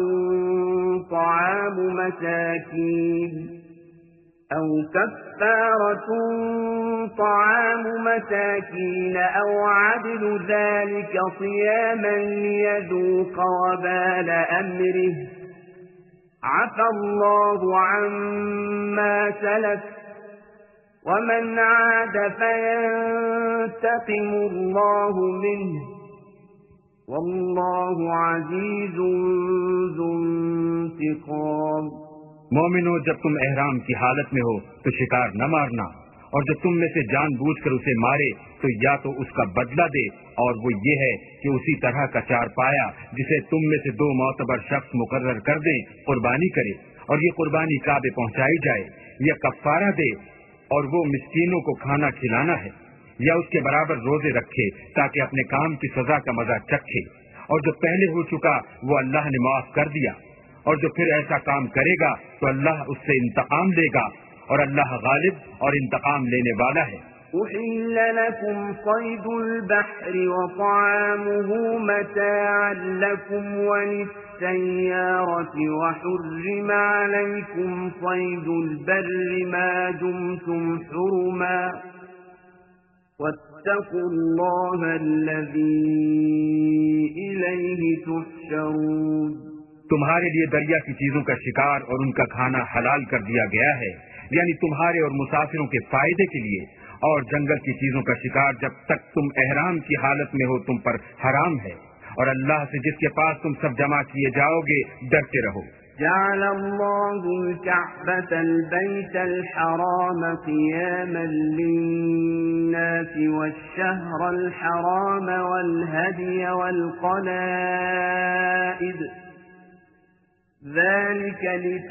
طعام مساكين أو عدل ذلك صياما ليذوق وبال أمره عفى الله عما سلف ومن عاد فينتقم الله منه والله عزيز ذو انتقام۔ مومنو، جب تم احرام کی حالت میں ہو تو شکار نہ مارنا، اور جو تم میں سے جان بوجھ کر اسے مارے تو یا تو اس کا بدلہ دے، اور وہ یہ ہے کہ اسی طرح کا چار پایا جسے تم میں سے 2 معتبر شخص مقرر کر دیں قربانی کرے، اور یہ قربانی کعبے پہنچائی جائے، یا کفارہ دے اور وہ مسکینوں کو کھانا کھلانا ہے، یا اس کے برابر روزے رکھے تاکہ اپنے کام کی سزا کا مزہ چکھے، اور جو پہلے ہو چکا وہ اللہ نے معاف کر دیا، اور جو پھر ایسا کام کرے گا تو اللہ اس سے انتقام لے گا، اور اللہ غالب اور انتقام لینے والا ہے۔ أحل لكم صيد البحر وطعامه متاعا لكم وللسيارة وحرم عليكم صيد البر ما دمتم حرما واتقوا الله الذي إليه تحشرون۔ تمہارے لیے دریا کی چیزوں کا شکار اور ان کا کھانا حلال کر دیا گیا ہے، یعنی تمہارے اور مسافروں کے فائدے کے لیے، اور جنگل کی چیزوں کا شکار جب تک تم احرام کی حالت میں ہو تم پر حرام ہے، اور اللہ سے جس کے پاس تم سب جمع کیے جاؤ گے ڈرتے رہو۔ جعل الله الكعبة البيت الحرام قياما للناس والشهر الحرام والهدي والقلائد ذلك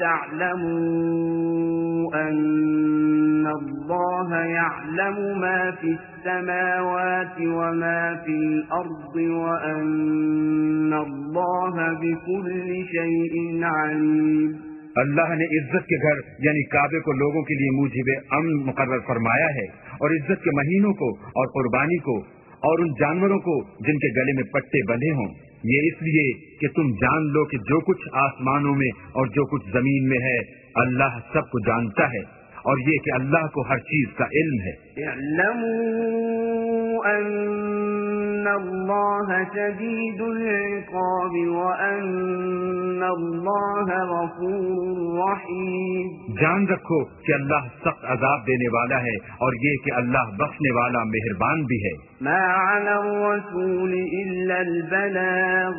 لتعلموا أن الله يعلم ما في السماوات وما في الأرض وأن الله بكل شيء عليم۔ اللہ نے عزت کے گھر یعنی کعبے کو لوگوں کے لیے موجب امن مقرر فرمایا ہے، اور عزت کے مہینوں کو اور قربانی کو اور ان جانوروں کو جن کے گلے میں پٹے بندھے ہوں، یہ اس لیے کہ تم جان لو کہ جو کچھ آسمانوں میں اور جو کچھ زمین میں ہے اللہ سب کو جانتا ہے، اور یہ کہ اللہ کو ہر چیز کا علم ہے۔ اعلموا ان اللہ شدید العقاب وان اللہ غفور رحیم۔ جان رکھو کہ اللہ سخت عذاب دینے والا ہے، اور یہ کہ اللہ بخشنے والا مہربان بھی ہے۔ ما علی الرسول الا البلاغ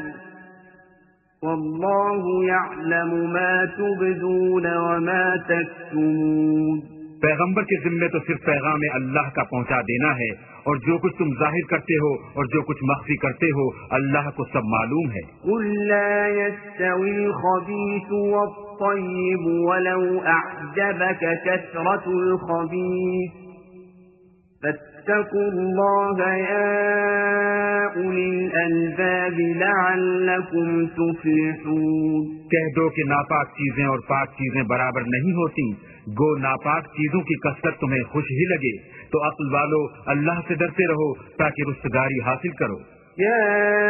واللہ یعلم ما تبدون وما تکتمون۔ پیغمبر کے ذمے تو صرف پیغام اللہ کا پہنچا دینا ہے، اور جو کچھ تم ظاہر کرتے ہو اور جو کچھ مخفی کرتے ہو اللہ کو سب معلوم ہے۔ قل لا يستوي الخبيث والطيب ولو أعجبك كثرة الخبيث فاتقوا الله يا أولي الألباب لعلكم تفلحون۔ کہہ دو کہ ناپاک چیزیں اور پاک چیزیں برابر نہیں ہوتی، گو ناپاک چیزوں کی کثرت تمہیں خوش ہی لگے، تو عقل والو اللہ سے ڈرتے رہو تاکہ رستگاری حاصل کرو۔ يا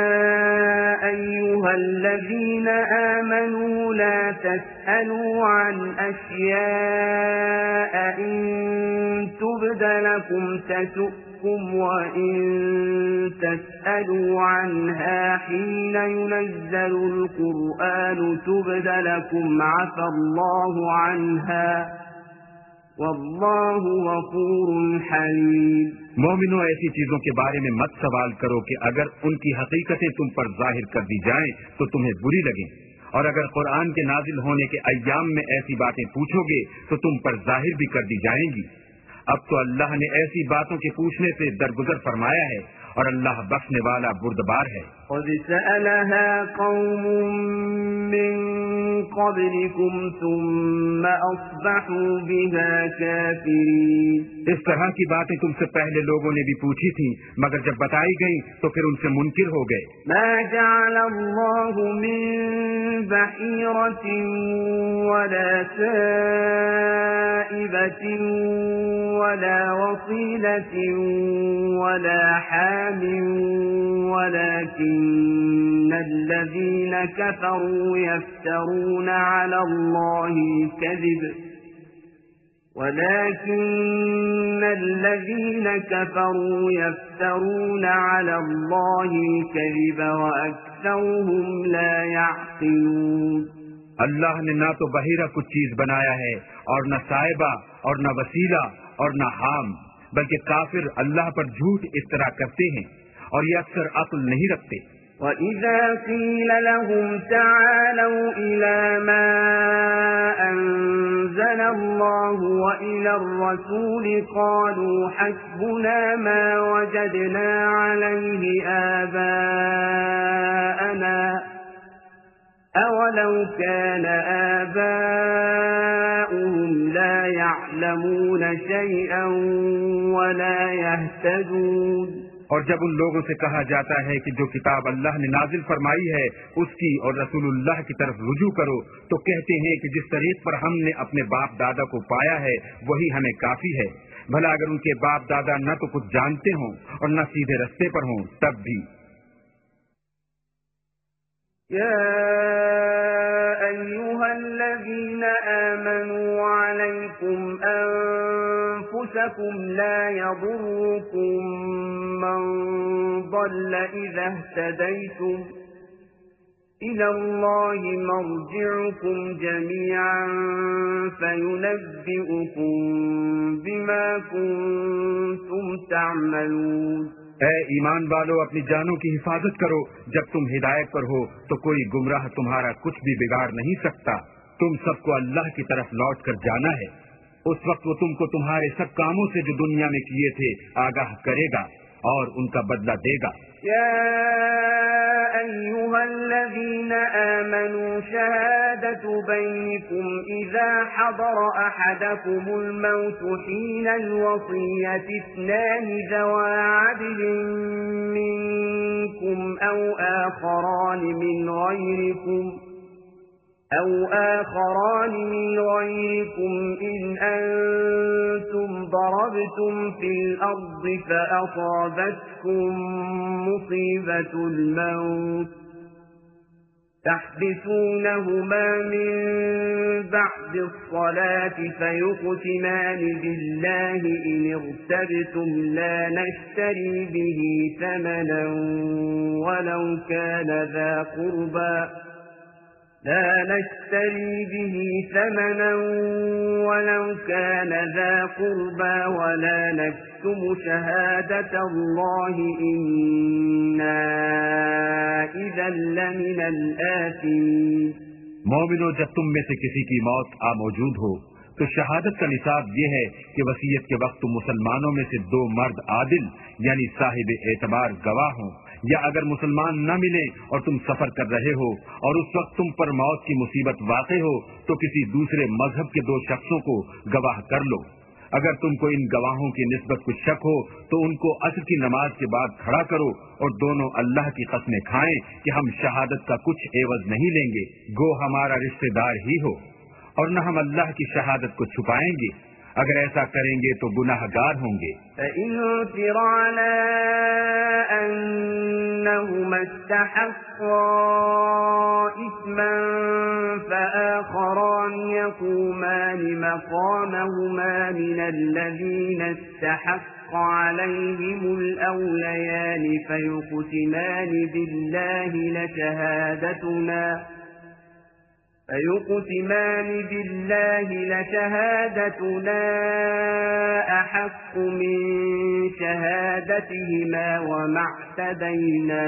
أيها الذين آمنوا لا تسألوا عن أشياء إن تبد لكم تسؤكم وإن تسألوا عنها حين ينزل القرآن تبد لكم عفى الله عنها واللہ غفور حلیم۔ مومنوں، ایسی چیزوں کے بارے میں مت سوال کرو کہ اگر ان کی حقیقتیں تم پر ظاہر کر دی جائیں تو تمہیں بری لگیں، اور اگر قرآن کے نازل ہونے کے ایام میں ایسی باتیں پوچھو گے تو تم پر ظاہر بھی کر دی جائیں گی۔ اب تو اللہ نے ایسی باتوں کے پوچھنے سے درگزر فرمایا ہے، اور اللہ بخشنے والا بردبار ہے۔ قد سألها قوم من قبلكم ثم أصبحوا بها كافرين۔ اس طرح کی باتیں تم سے پہلے لوگوں نے بھی پوچھی تھیں، مگر جب بتائی گئیں تو پھر ان سے منکر ہو گئے۔ ما جعل الله من بحيرة ولا سائبة ولا وصيلة ولا حام ولكن الذين كفروا يفترون على الله الكذب وأكثرهم لا يعقلون۔ اللہ نے نہ تو بحیرہ کچھ چیز بنایا ہے، اور نہ صائبہ، اور نہ وسیلہ، اور نہ حام، بلکہ کافر اللہ پر جھوٹ افترا کرتے ہیں، اور یہ اکثر عقل نہیں رکھتے۔ وَإِذَا قِيلَ لَهُمْ تَعَالَوْا إِلَى مَا أَنزَلَ اللَّهُ وَإِلَى الرَّسُولِ قَالُوا حَسْبُنَا مَا وَجَدْنَا عَلَيْهِ آبَاءَنَا أَوَلَوْ كَانَ آبَاؤُهُمْ لَا يَعْلَمُونَ شَيْئًا وَلَا يَهْتَدُونَ۔ اور جب ان لوگوں سے کہا جاتا ہے کہ جو کتاب اللہ نے نازل فرمائی ہے اس کی اور رسول اللہ کی طرف رجوع کرو، تو کہتے ہیں کہ جس طریق پر ہم نے اپنے باپ دادا کو پایا ہے وہی ہمیں کافی ہے۔ بھلا اگر ان کے باپ دادا نہ تو کچھ جانتے ہوں اور نہ سیدھے رستے پر ہوں تب بھی۔ یا ایھا الذین آمنوا علیکم انفسکم لا یضرکم من ضل اذا اهتدیتم إلى الله مرجعكم جميعا فينبئكم بما كنتم تعملون۔ اے ایمان والو، اپنی جانوں کی حفاظت کرو، جب تم ہدایت پر ہو تو کوئی گمراہ تمہارا کچھ بھی بگاڑ نہیں سکتا۔ تم سب کو اللہ کی طرف لوٹ کر جانا ہے، اس وقت وہ تم کو تمہارے سب کاموں سے جو دنیا میں کیے تھے آگاہ کرے گا اور ان کا بدلہ دے گا۔ یا ایھا الذین آمنوا شہادۃ بینکم اذا حضر احدکم الموت حین الوصیۃ اثنان ذوا عدل منکم او آخران من غيركم إن أنتم ضربتم في الأرض فأصابتكم مصيبة الموت تحبسونهما من بعد الصلاة فيقسمان بالله إن ارتبتم لا نشتري به ثمنا ولو كان ذا قربى ولا نكتم شهادة الله إنا إذا لمن الآثمين۔ مومنو، جب تم میں سے کسی کی موت موجود ہو تو شہادت کا نصاب یہ ہے کہ وصیت کے وقت تم مسلمانوں میں سے دو مرد عادل یعنی صاحب اعتبار گواہ ہوں، یا اگر مسلمان نہ ملیں اور تم سفر کر رہے ہو اور اس وقت تم پر موت کی مصیبت واقع ہو تو کسی دوسرے مذہب کے دو شخصوں کو گواہ کر لو۔ اگر تم کو ان گواہوں کی نسبت کچھ شک ہو تو ان کو عصر کی نماز کے بعد کھڑا کرو اور دونوں اللہ کی قسمیں کھائیں کہ ہم شہادت کا کچھ عوض نہیں لیں گے، گو ہمارا رشتہ دار ہی ہو، اور نہ ہم اللہ کی شہادت کو چھپائیں گے، اگر ایسا کریں گے تو گناہ گار ہوں گے۔ فَإِنْ عُثِرَ عَلَىٰ أَنَّهُمَا اسْتَحَقَّا إِثْمًا فَآخَرَانِ يَقُومَانِ مَقَامَهُمَا مِنَ الَّذِينَ اسْتَحَقَّ عَلَيْهِمُ الْأَوْلَيَانِ فَيُقْسِمَانِ بِاللَّهِ فيقسمان بالله لشهادتنا أحق من شهادتهما وما اعتدينا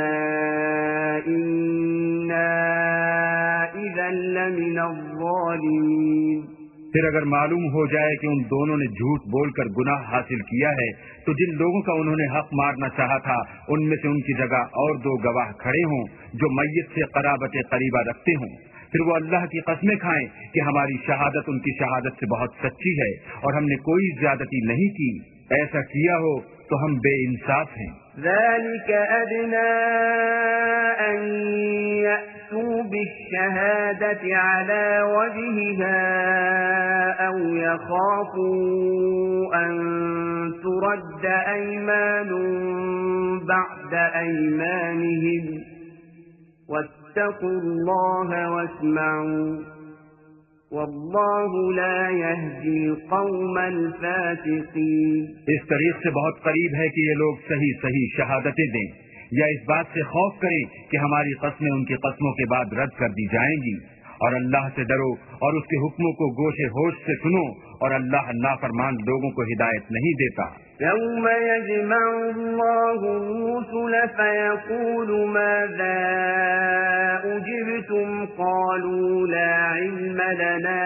إنا إذا لمن الظالمين. پھر اگر معلوم ہو جائے کہ ان دونوں نے جھوٹ بول کر گناہ حاصل کیا ہے تو جن لوگوں کا انہوں نے حق مارنا چاہا تھا ان میں سے ان کی جگہ اور 2 گواہ کھڑے ہوں جو میت سے قرابت قریبہ رکھتے ہوں. پھر وہ اللہ کی قسمیں کھائیں کہ ہماری شہادت ان کی شہادت سے بہت سچی ہے اور ہم نے کوئی زیادتی نہیں کی. ایسا کیا ہو تو ہم بے انصاف ہیں. ذلك أدنى أن يأتوا بالشهادة على وجهها أو يخافوا أن ترد أيمان بعد أيمانهم واتقوا الله واسمعوا واللہ لا يهدي القوم الفاسقین. اس طریق سے بہت قریب ہے کہ یہ لوگ صحیح شہادتیں دیں یا اس بات سے خوف کریں کہ ہماری قسمیں ان کی قسموں کے بعد رد کر دی جائیں گی. اور اللہ سے ڈرو اور اس کے حکموں کو گوشے ہوش سے سنو اور اللہ نافرمان لوگوں کو ہدایت نہیں دیتا. یوم یجمع اللہ الرسل فیقول ماذا اجبتم قالوا لا علم لنا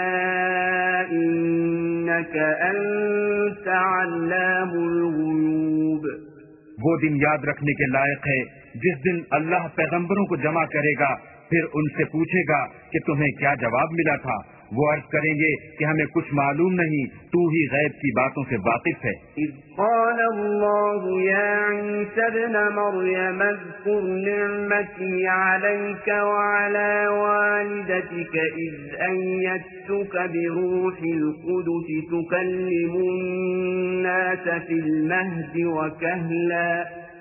انك انت علام الغیوب. وہ دن یاد رکھنے کے لائق ہے جس دن اللہ پیغمبروں کو جمع کرے گا پھر ان سے پوچھے گا کہ تمہیں کیا جواب ملا تھا. وہ عرض کریں گے کہ ہمیں کچھ معلوم نہیں، تو ہی غیب کی باتوں سے واقف ہے. اذ قال اللہ یا عیسی ابن مریم اذکر نعمتی علیک وعلی والدتک اذ ایدتک بروح القدس تکلم الناس فی المہد وکہلا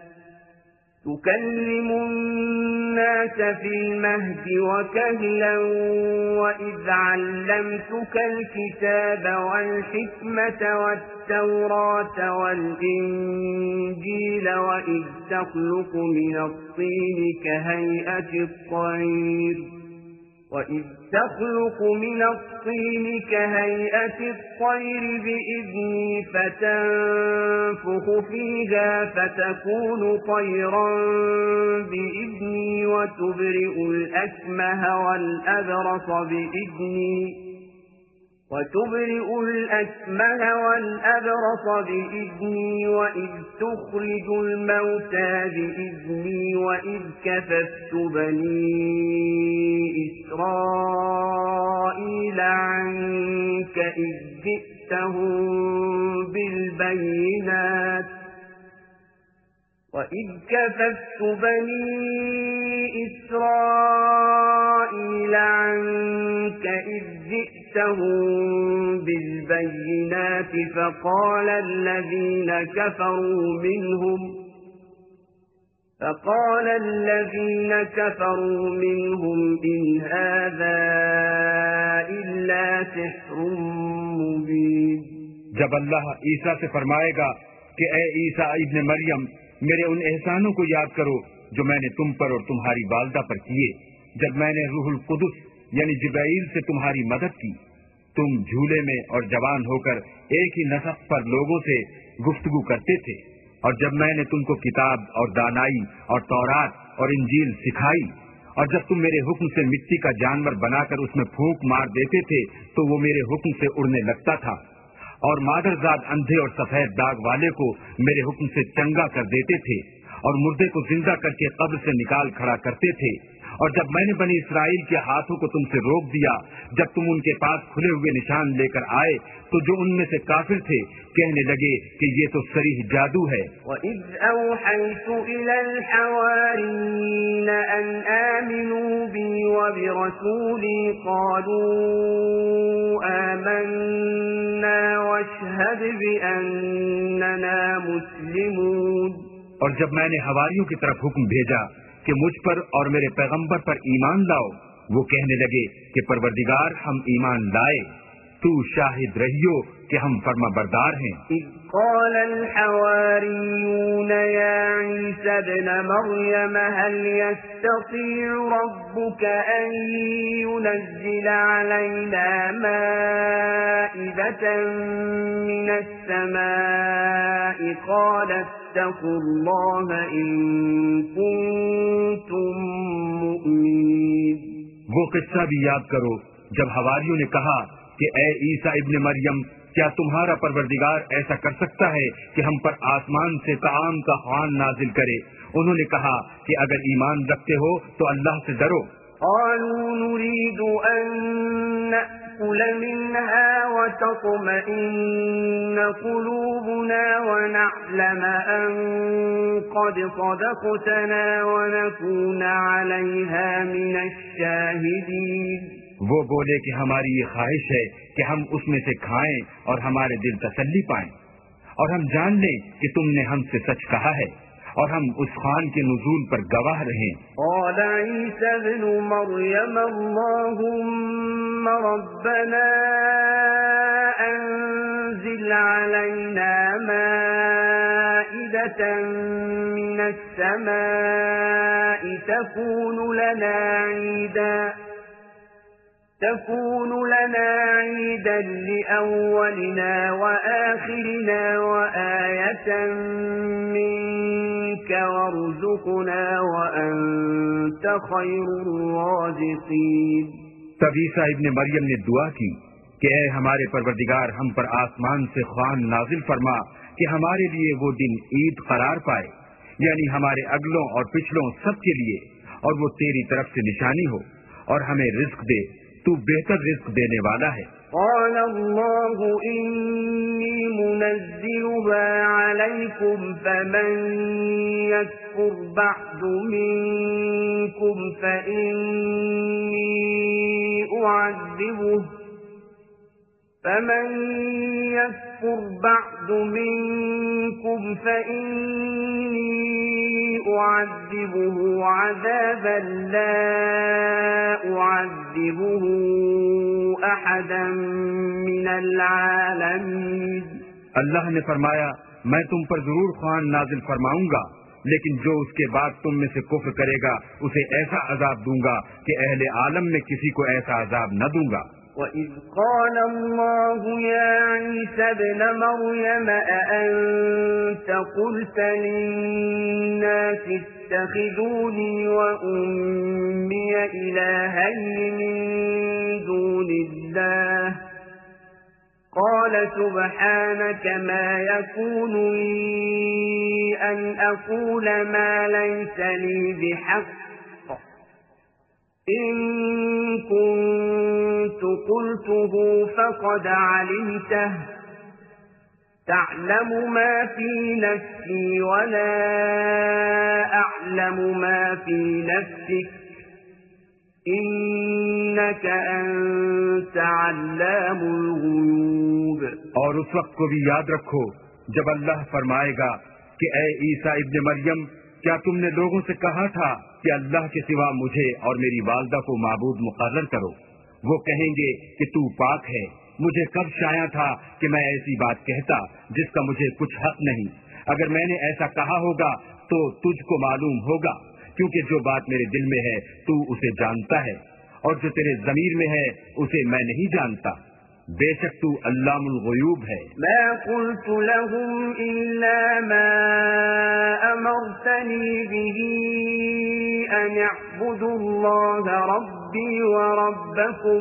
وَإِذْ عَلَّمْتُكَ الْكِتَابَ وَالْحِكْمَةَ وَالتَّوْرَاةَ وَالْإِنْجِيلَ وَإِذْ تَخْلُقُ مِنَ الطِّينِ كَهَيْئَةِ الطَّيْرِ بِإِذْنِي فَتَنفُخُ فِيهَا فَتَكُونُ طَيْرًا بِإِذْنِي وَتُبْرِئُ الْأَكْمَهَ وَالْأَبْرَصَ بِإِذْنِي وَإِذْ تُخْرِجُ الْمَوْتَى بِإِذْنِي وَإِذْ كَفَفْتُ بَنِي إِسْرَائِيلَ عَنكَ إِذْ جِئْتَهُم بِالْبَيِّنَاتِ فقال الذين كفروا منهم إن هذا إلا سحر مبين. جب اللہ عیسیٰ سے فرمائے گا کہ اے عیسیٰ ابن مریم میرے ان احسانوں کو یاد کرو جو میں نے تم پر اور تمہاری والدہ پر کیے جب میں نے روح القدس یعنی جبرائیل سے تمہاری مدد کی. تم جھولے میں اور جوان ہو کر ایک ہی نسق پر لوگوں سے گفتگو کرتے تھے اور جب میں نے تم کو کتاب اور دانائی اور تورات اور انجیل سکھائی اور جب تم میرے حکم سے مٹی کا جانور بنا کر اس میں پھونک مار دیتے تھے تو وہ میرے حکم سے اڑنے لگتا تھا اور مادرزاد اندھے اور سفید داغ والے کو میرے حکم سے چنگا کر دیتے تھے اور مردے کو زندہ کر کے قبر سے نکال کھڑا کرتے تھے. اور جب میں نے بنی اسرائیل کے ہاتھوں کو تم سے روک دیا جب تم ان کے پاس کھلے ہوئے نشان لے کر آئے تو جو ان میں سے کافر تھے کہنے لگے کہ یہ تو صریح جادو ہے. وَإِذْ أَوْحَيْتُ إِلَى الْحَوَارِيِّينَ أَنْ آمِنُوا بِي وَبِرَسُولِي قَالُوا آمَنَّا وَاشْهَدْ بِأَنَّنَا مُسْلِمُونَ. اور جب میں نے حواریوں کی طرف حکم بھیجا کہ مجھ پر اور میرے پیغمبر پر ایمان لاؤ وہ کہنے لگے کہ پروردگار ہم ایمان لائے. تو شاہد رہیو کہ ہم فرما بردار ہیں۔ إذ قال الحواريون يا عيسى ابن مريم هل يستطيع ربك أن ينزل علينا مائدة من السماء قال اتقوا الله إن كنتم مؤمنين۔ وہ قصہ بھی یاد کرو جب حواریوں نے کہا کہ اے عیسیٰ ابن مریم، کیا تمہارا پروردگار ایسا کر سکتا ہے کہ ہم پر آسمان سے طعام کا خوان نازل کرے؟ انہوں نے کہا کہ اگر ایمان رکھتے ہو تو اللہ سے ڈرو۔ قالوا نريد أن نأكل منها وتطمئن قلوبنا ونعلم أن قد صدقتنا ونكون عليها من الشاهدين۔ وہ بولے کہ ہماری یہ خواہش ہے کہ ہم اس میں سے کھائیں اور ہمارے دل تسلی پائیں، اور ہم جان لیں کہ تم نے ہم سے سچ کہا ہے، اور ہم اس خوان کے نزول پر گواہ رہیں۔ قال عيسى ابن مريم اللهم ربنا أنزل علينا مائدة من السماء تكون لنا عيدا لأولنا وآخرنا وآية منك وارزقنا وأنت خير الرازقين۔ تب عیسیٰ ابن مریم نے دعا کی کہ اے ہمارے پروردگار، ہم پر آسمان سے خوان نازل فرما کہ ہمارے لیے وہ دن عید قرار پائے، یعنی ہمارے اگلوں اور پچھلوں سب کے لیے، اور وہ تیری طرف سے نشانی ہو، اور ہمیں رزق دے، تو بہتر رزق دینے والا ہے۔ قال الله إني منزلها عليكم فمن يكفر بعد منكم فإني أعذبه عذابا لا أعذبه أحدا من العالمين۔ اللہ نے فرمایا میں تم پر ضرور خوان نازل فرماؤں گا، لیکن جو اس کے بعد تم میں سے کفر کرے گا اسے ایسا عذاب دوں گا کہ اہل عالم میں کسی کو ایسا عذاب نہ دوں گا۔ وَإِذْ قَالَ اللَّهُ يَا عِيسَى ابْنَ مَرْيَمَ أَأَنْتَ قُلْتَ لِلنَّاسِ اتَّخِذُونِي وَأُمِّيَ إِلَٰهَيْنِ مِن دُونِ اللَّهِ قَالَ سُبْحَانَكَ مَا يَكُونُ لِي أَنْ أَقُولَ مَا لَيْسَ لِي بِحَقٍّ إن كنت قلته فقد علمته تعلم ما في نفسي ولا أعلم ما في نفسك إنك أنت علام الغيوب۔ اور اس وقت کو بھی یاد رکھو جب اللہ فرمائے گا کہ اے عیسیٰ ابن مریم، کیا تم نے لوگوں سے کہا تھا کہ اللہ کے سوا مجھے اور میری والدہ کو معبود مقرر کرو؟ وہ کہیں گے کہ تو پاک ہے، مجھے کب شایع تھا کہ میں ایسی بات کہتا جس کا مجھے کچھ حق نہیں۔ اگر میں نے ایسا کہا ہوگا تو تجھ کو معلوم ہوگا، کیونکہ جو بات میرے دل میں ہے تو اسے جانتا ہے، اور جو تیرے ضمیر میں ہے اسے میں نہیں جانتا۔ بے شک تو علام الغیوب ہے۔ ما قلت لهم إلا ما أمرتني به أن اعبدوا الله ربي وربكم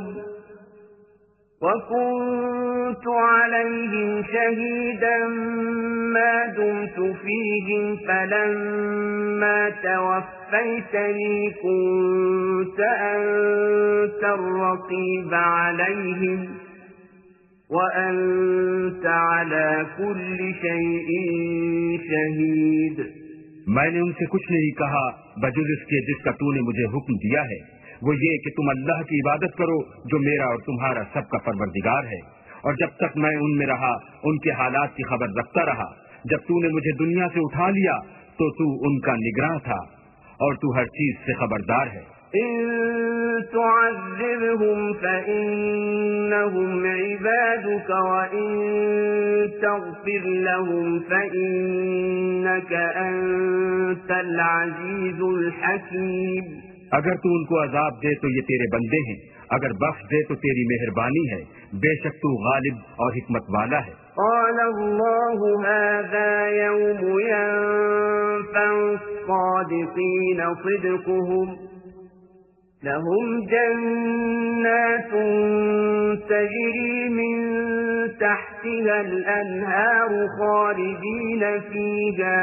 وكنت عليهم شهيدا ما دمت فيهم فلما توفيتني كنت أنت الرقيب عليهم وَأَنْتَ عَلَى كُلِّ شَيْءٍ شَهِيدٌ۔ میں نے ان سے کچھ نہیں کہا بجز اس کے جس کا تو نے مجھے حکم دیا ہے، وہ یہ کہ تم اللہ کی عبادت کرو جو میرا اور تمہارا سب کا پروردگار ہے، اور جب تک میں ان میں رہا ان کے حالات کی خبر رکھتا رہا۔ جب تو نے مجھے دنیا سے اٹھا لیا تو تو ان کا نگراں تھا، اور تو ہر چیز سے خبردار ہے۔ إن تعذبهم فإنهم عبادك وإن تغفر لهم فإنك أنت العزيز الحكيم. اگر تو ان کو عذاب دے تو یہ تیرے بندے ہیں، اگر بخش دے تو تیری مہربانی ہے، بے شک تو غالب اور حکمت والا ہے. قال الله هذا يوم ينفع الصادقين صدقهم لهم جنات تجري من تحتها الأنهار خالدين فيها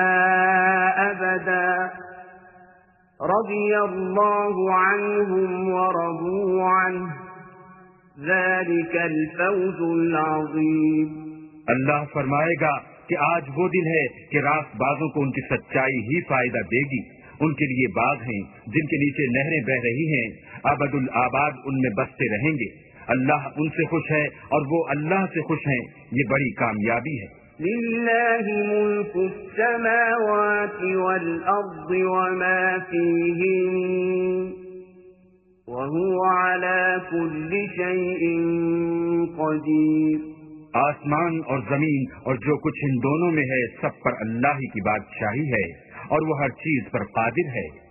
أبدا رضي الله عنهم ورضوا عنه ذلك الفوز العظيم. اللہ فرمائے گا کہ آج وہ دن ہے کہ راست بازوں کو ان کی سچائی ہی فائدہ دے گی. ان کے لیے باغ ہیں جن کے نیچے نہریں بہ رہی ہیں، ابد الآباد ان میں بستے رہیں گے. اللہ ان سے خوش ہے اور وہ اللہ سے خوش ہیں. یہ بڑی کامیابی ہے. لله ملك السماوات والأرض وما فيهن وهو على كل شيء قدير. آسمان اور زمین اور جو کچھ ان دونوں میں ہے سب پر اللہ ہی کی بادشاہی ہے اور وہ ہر چیز پر قادر ہے.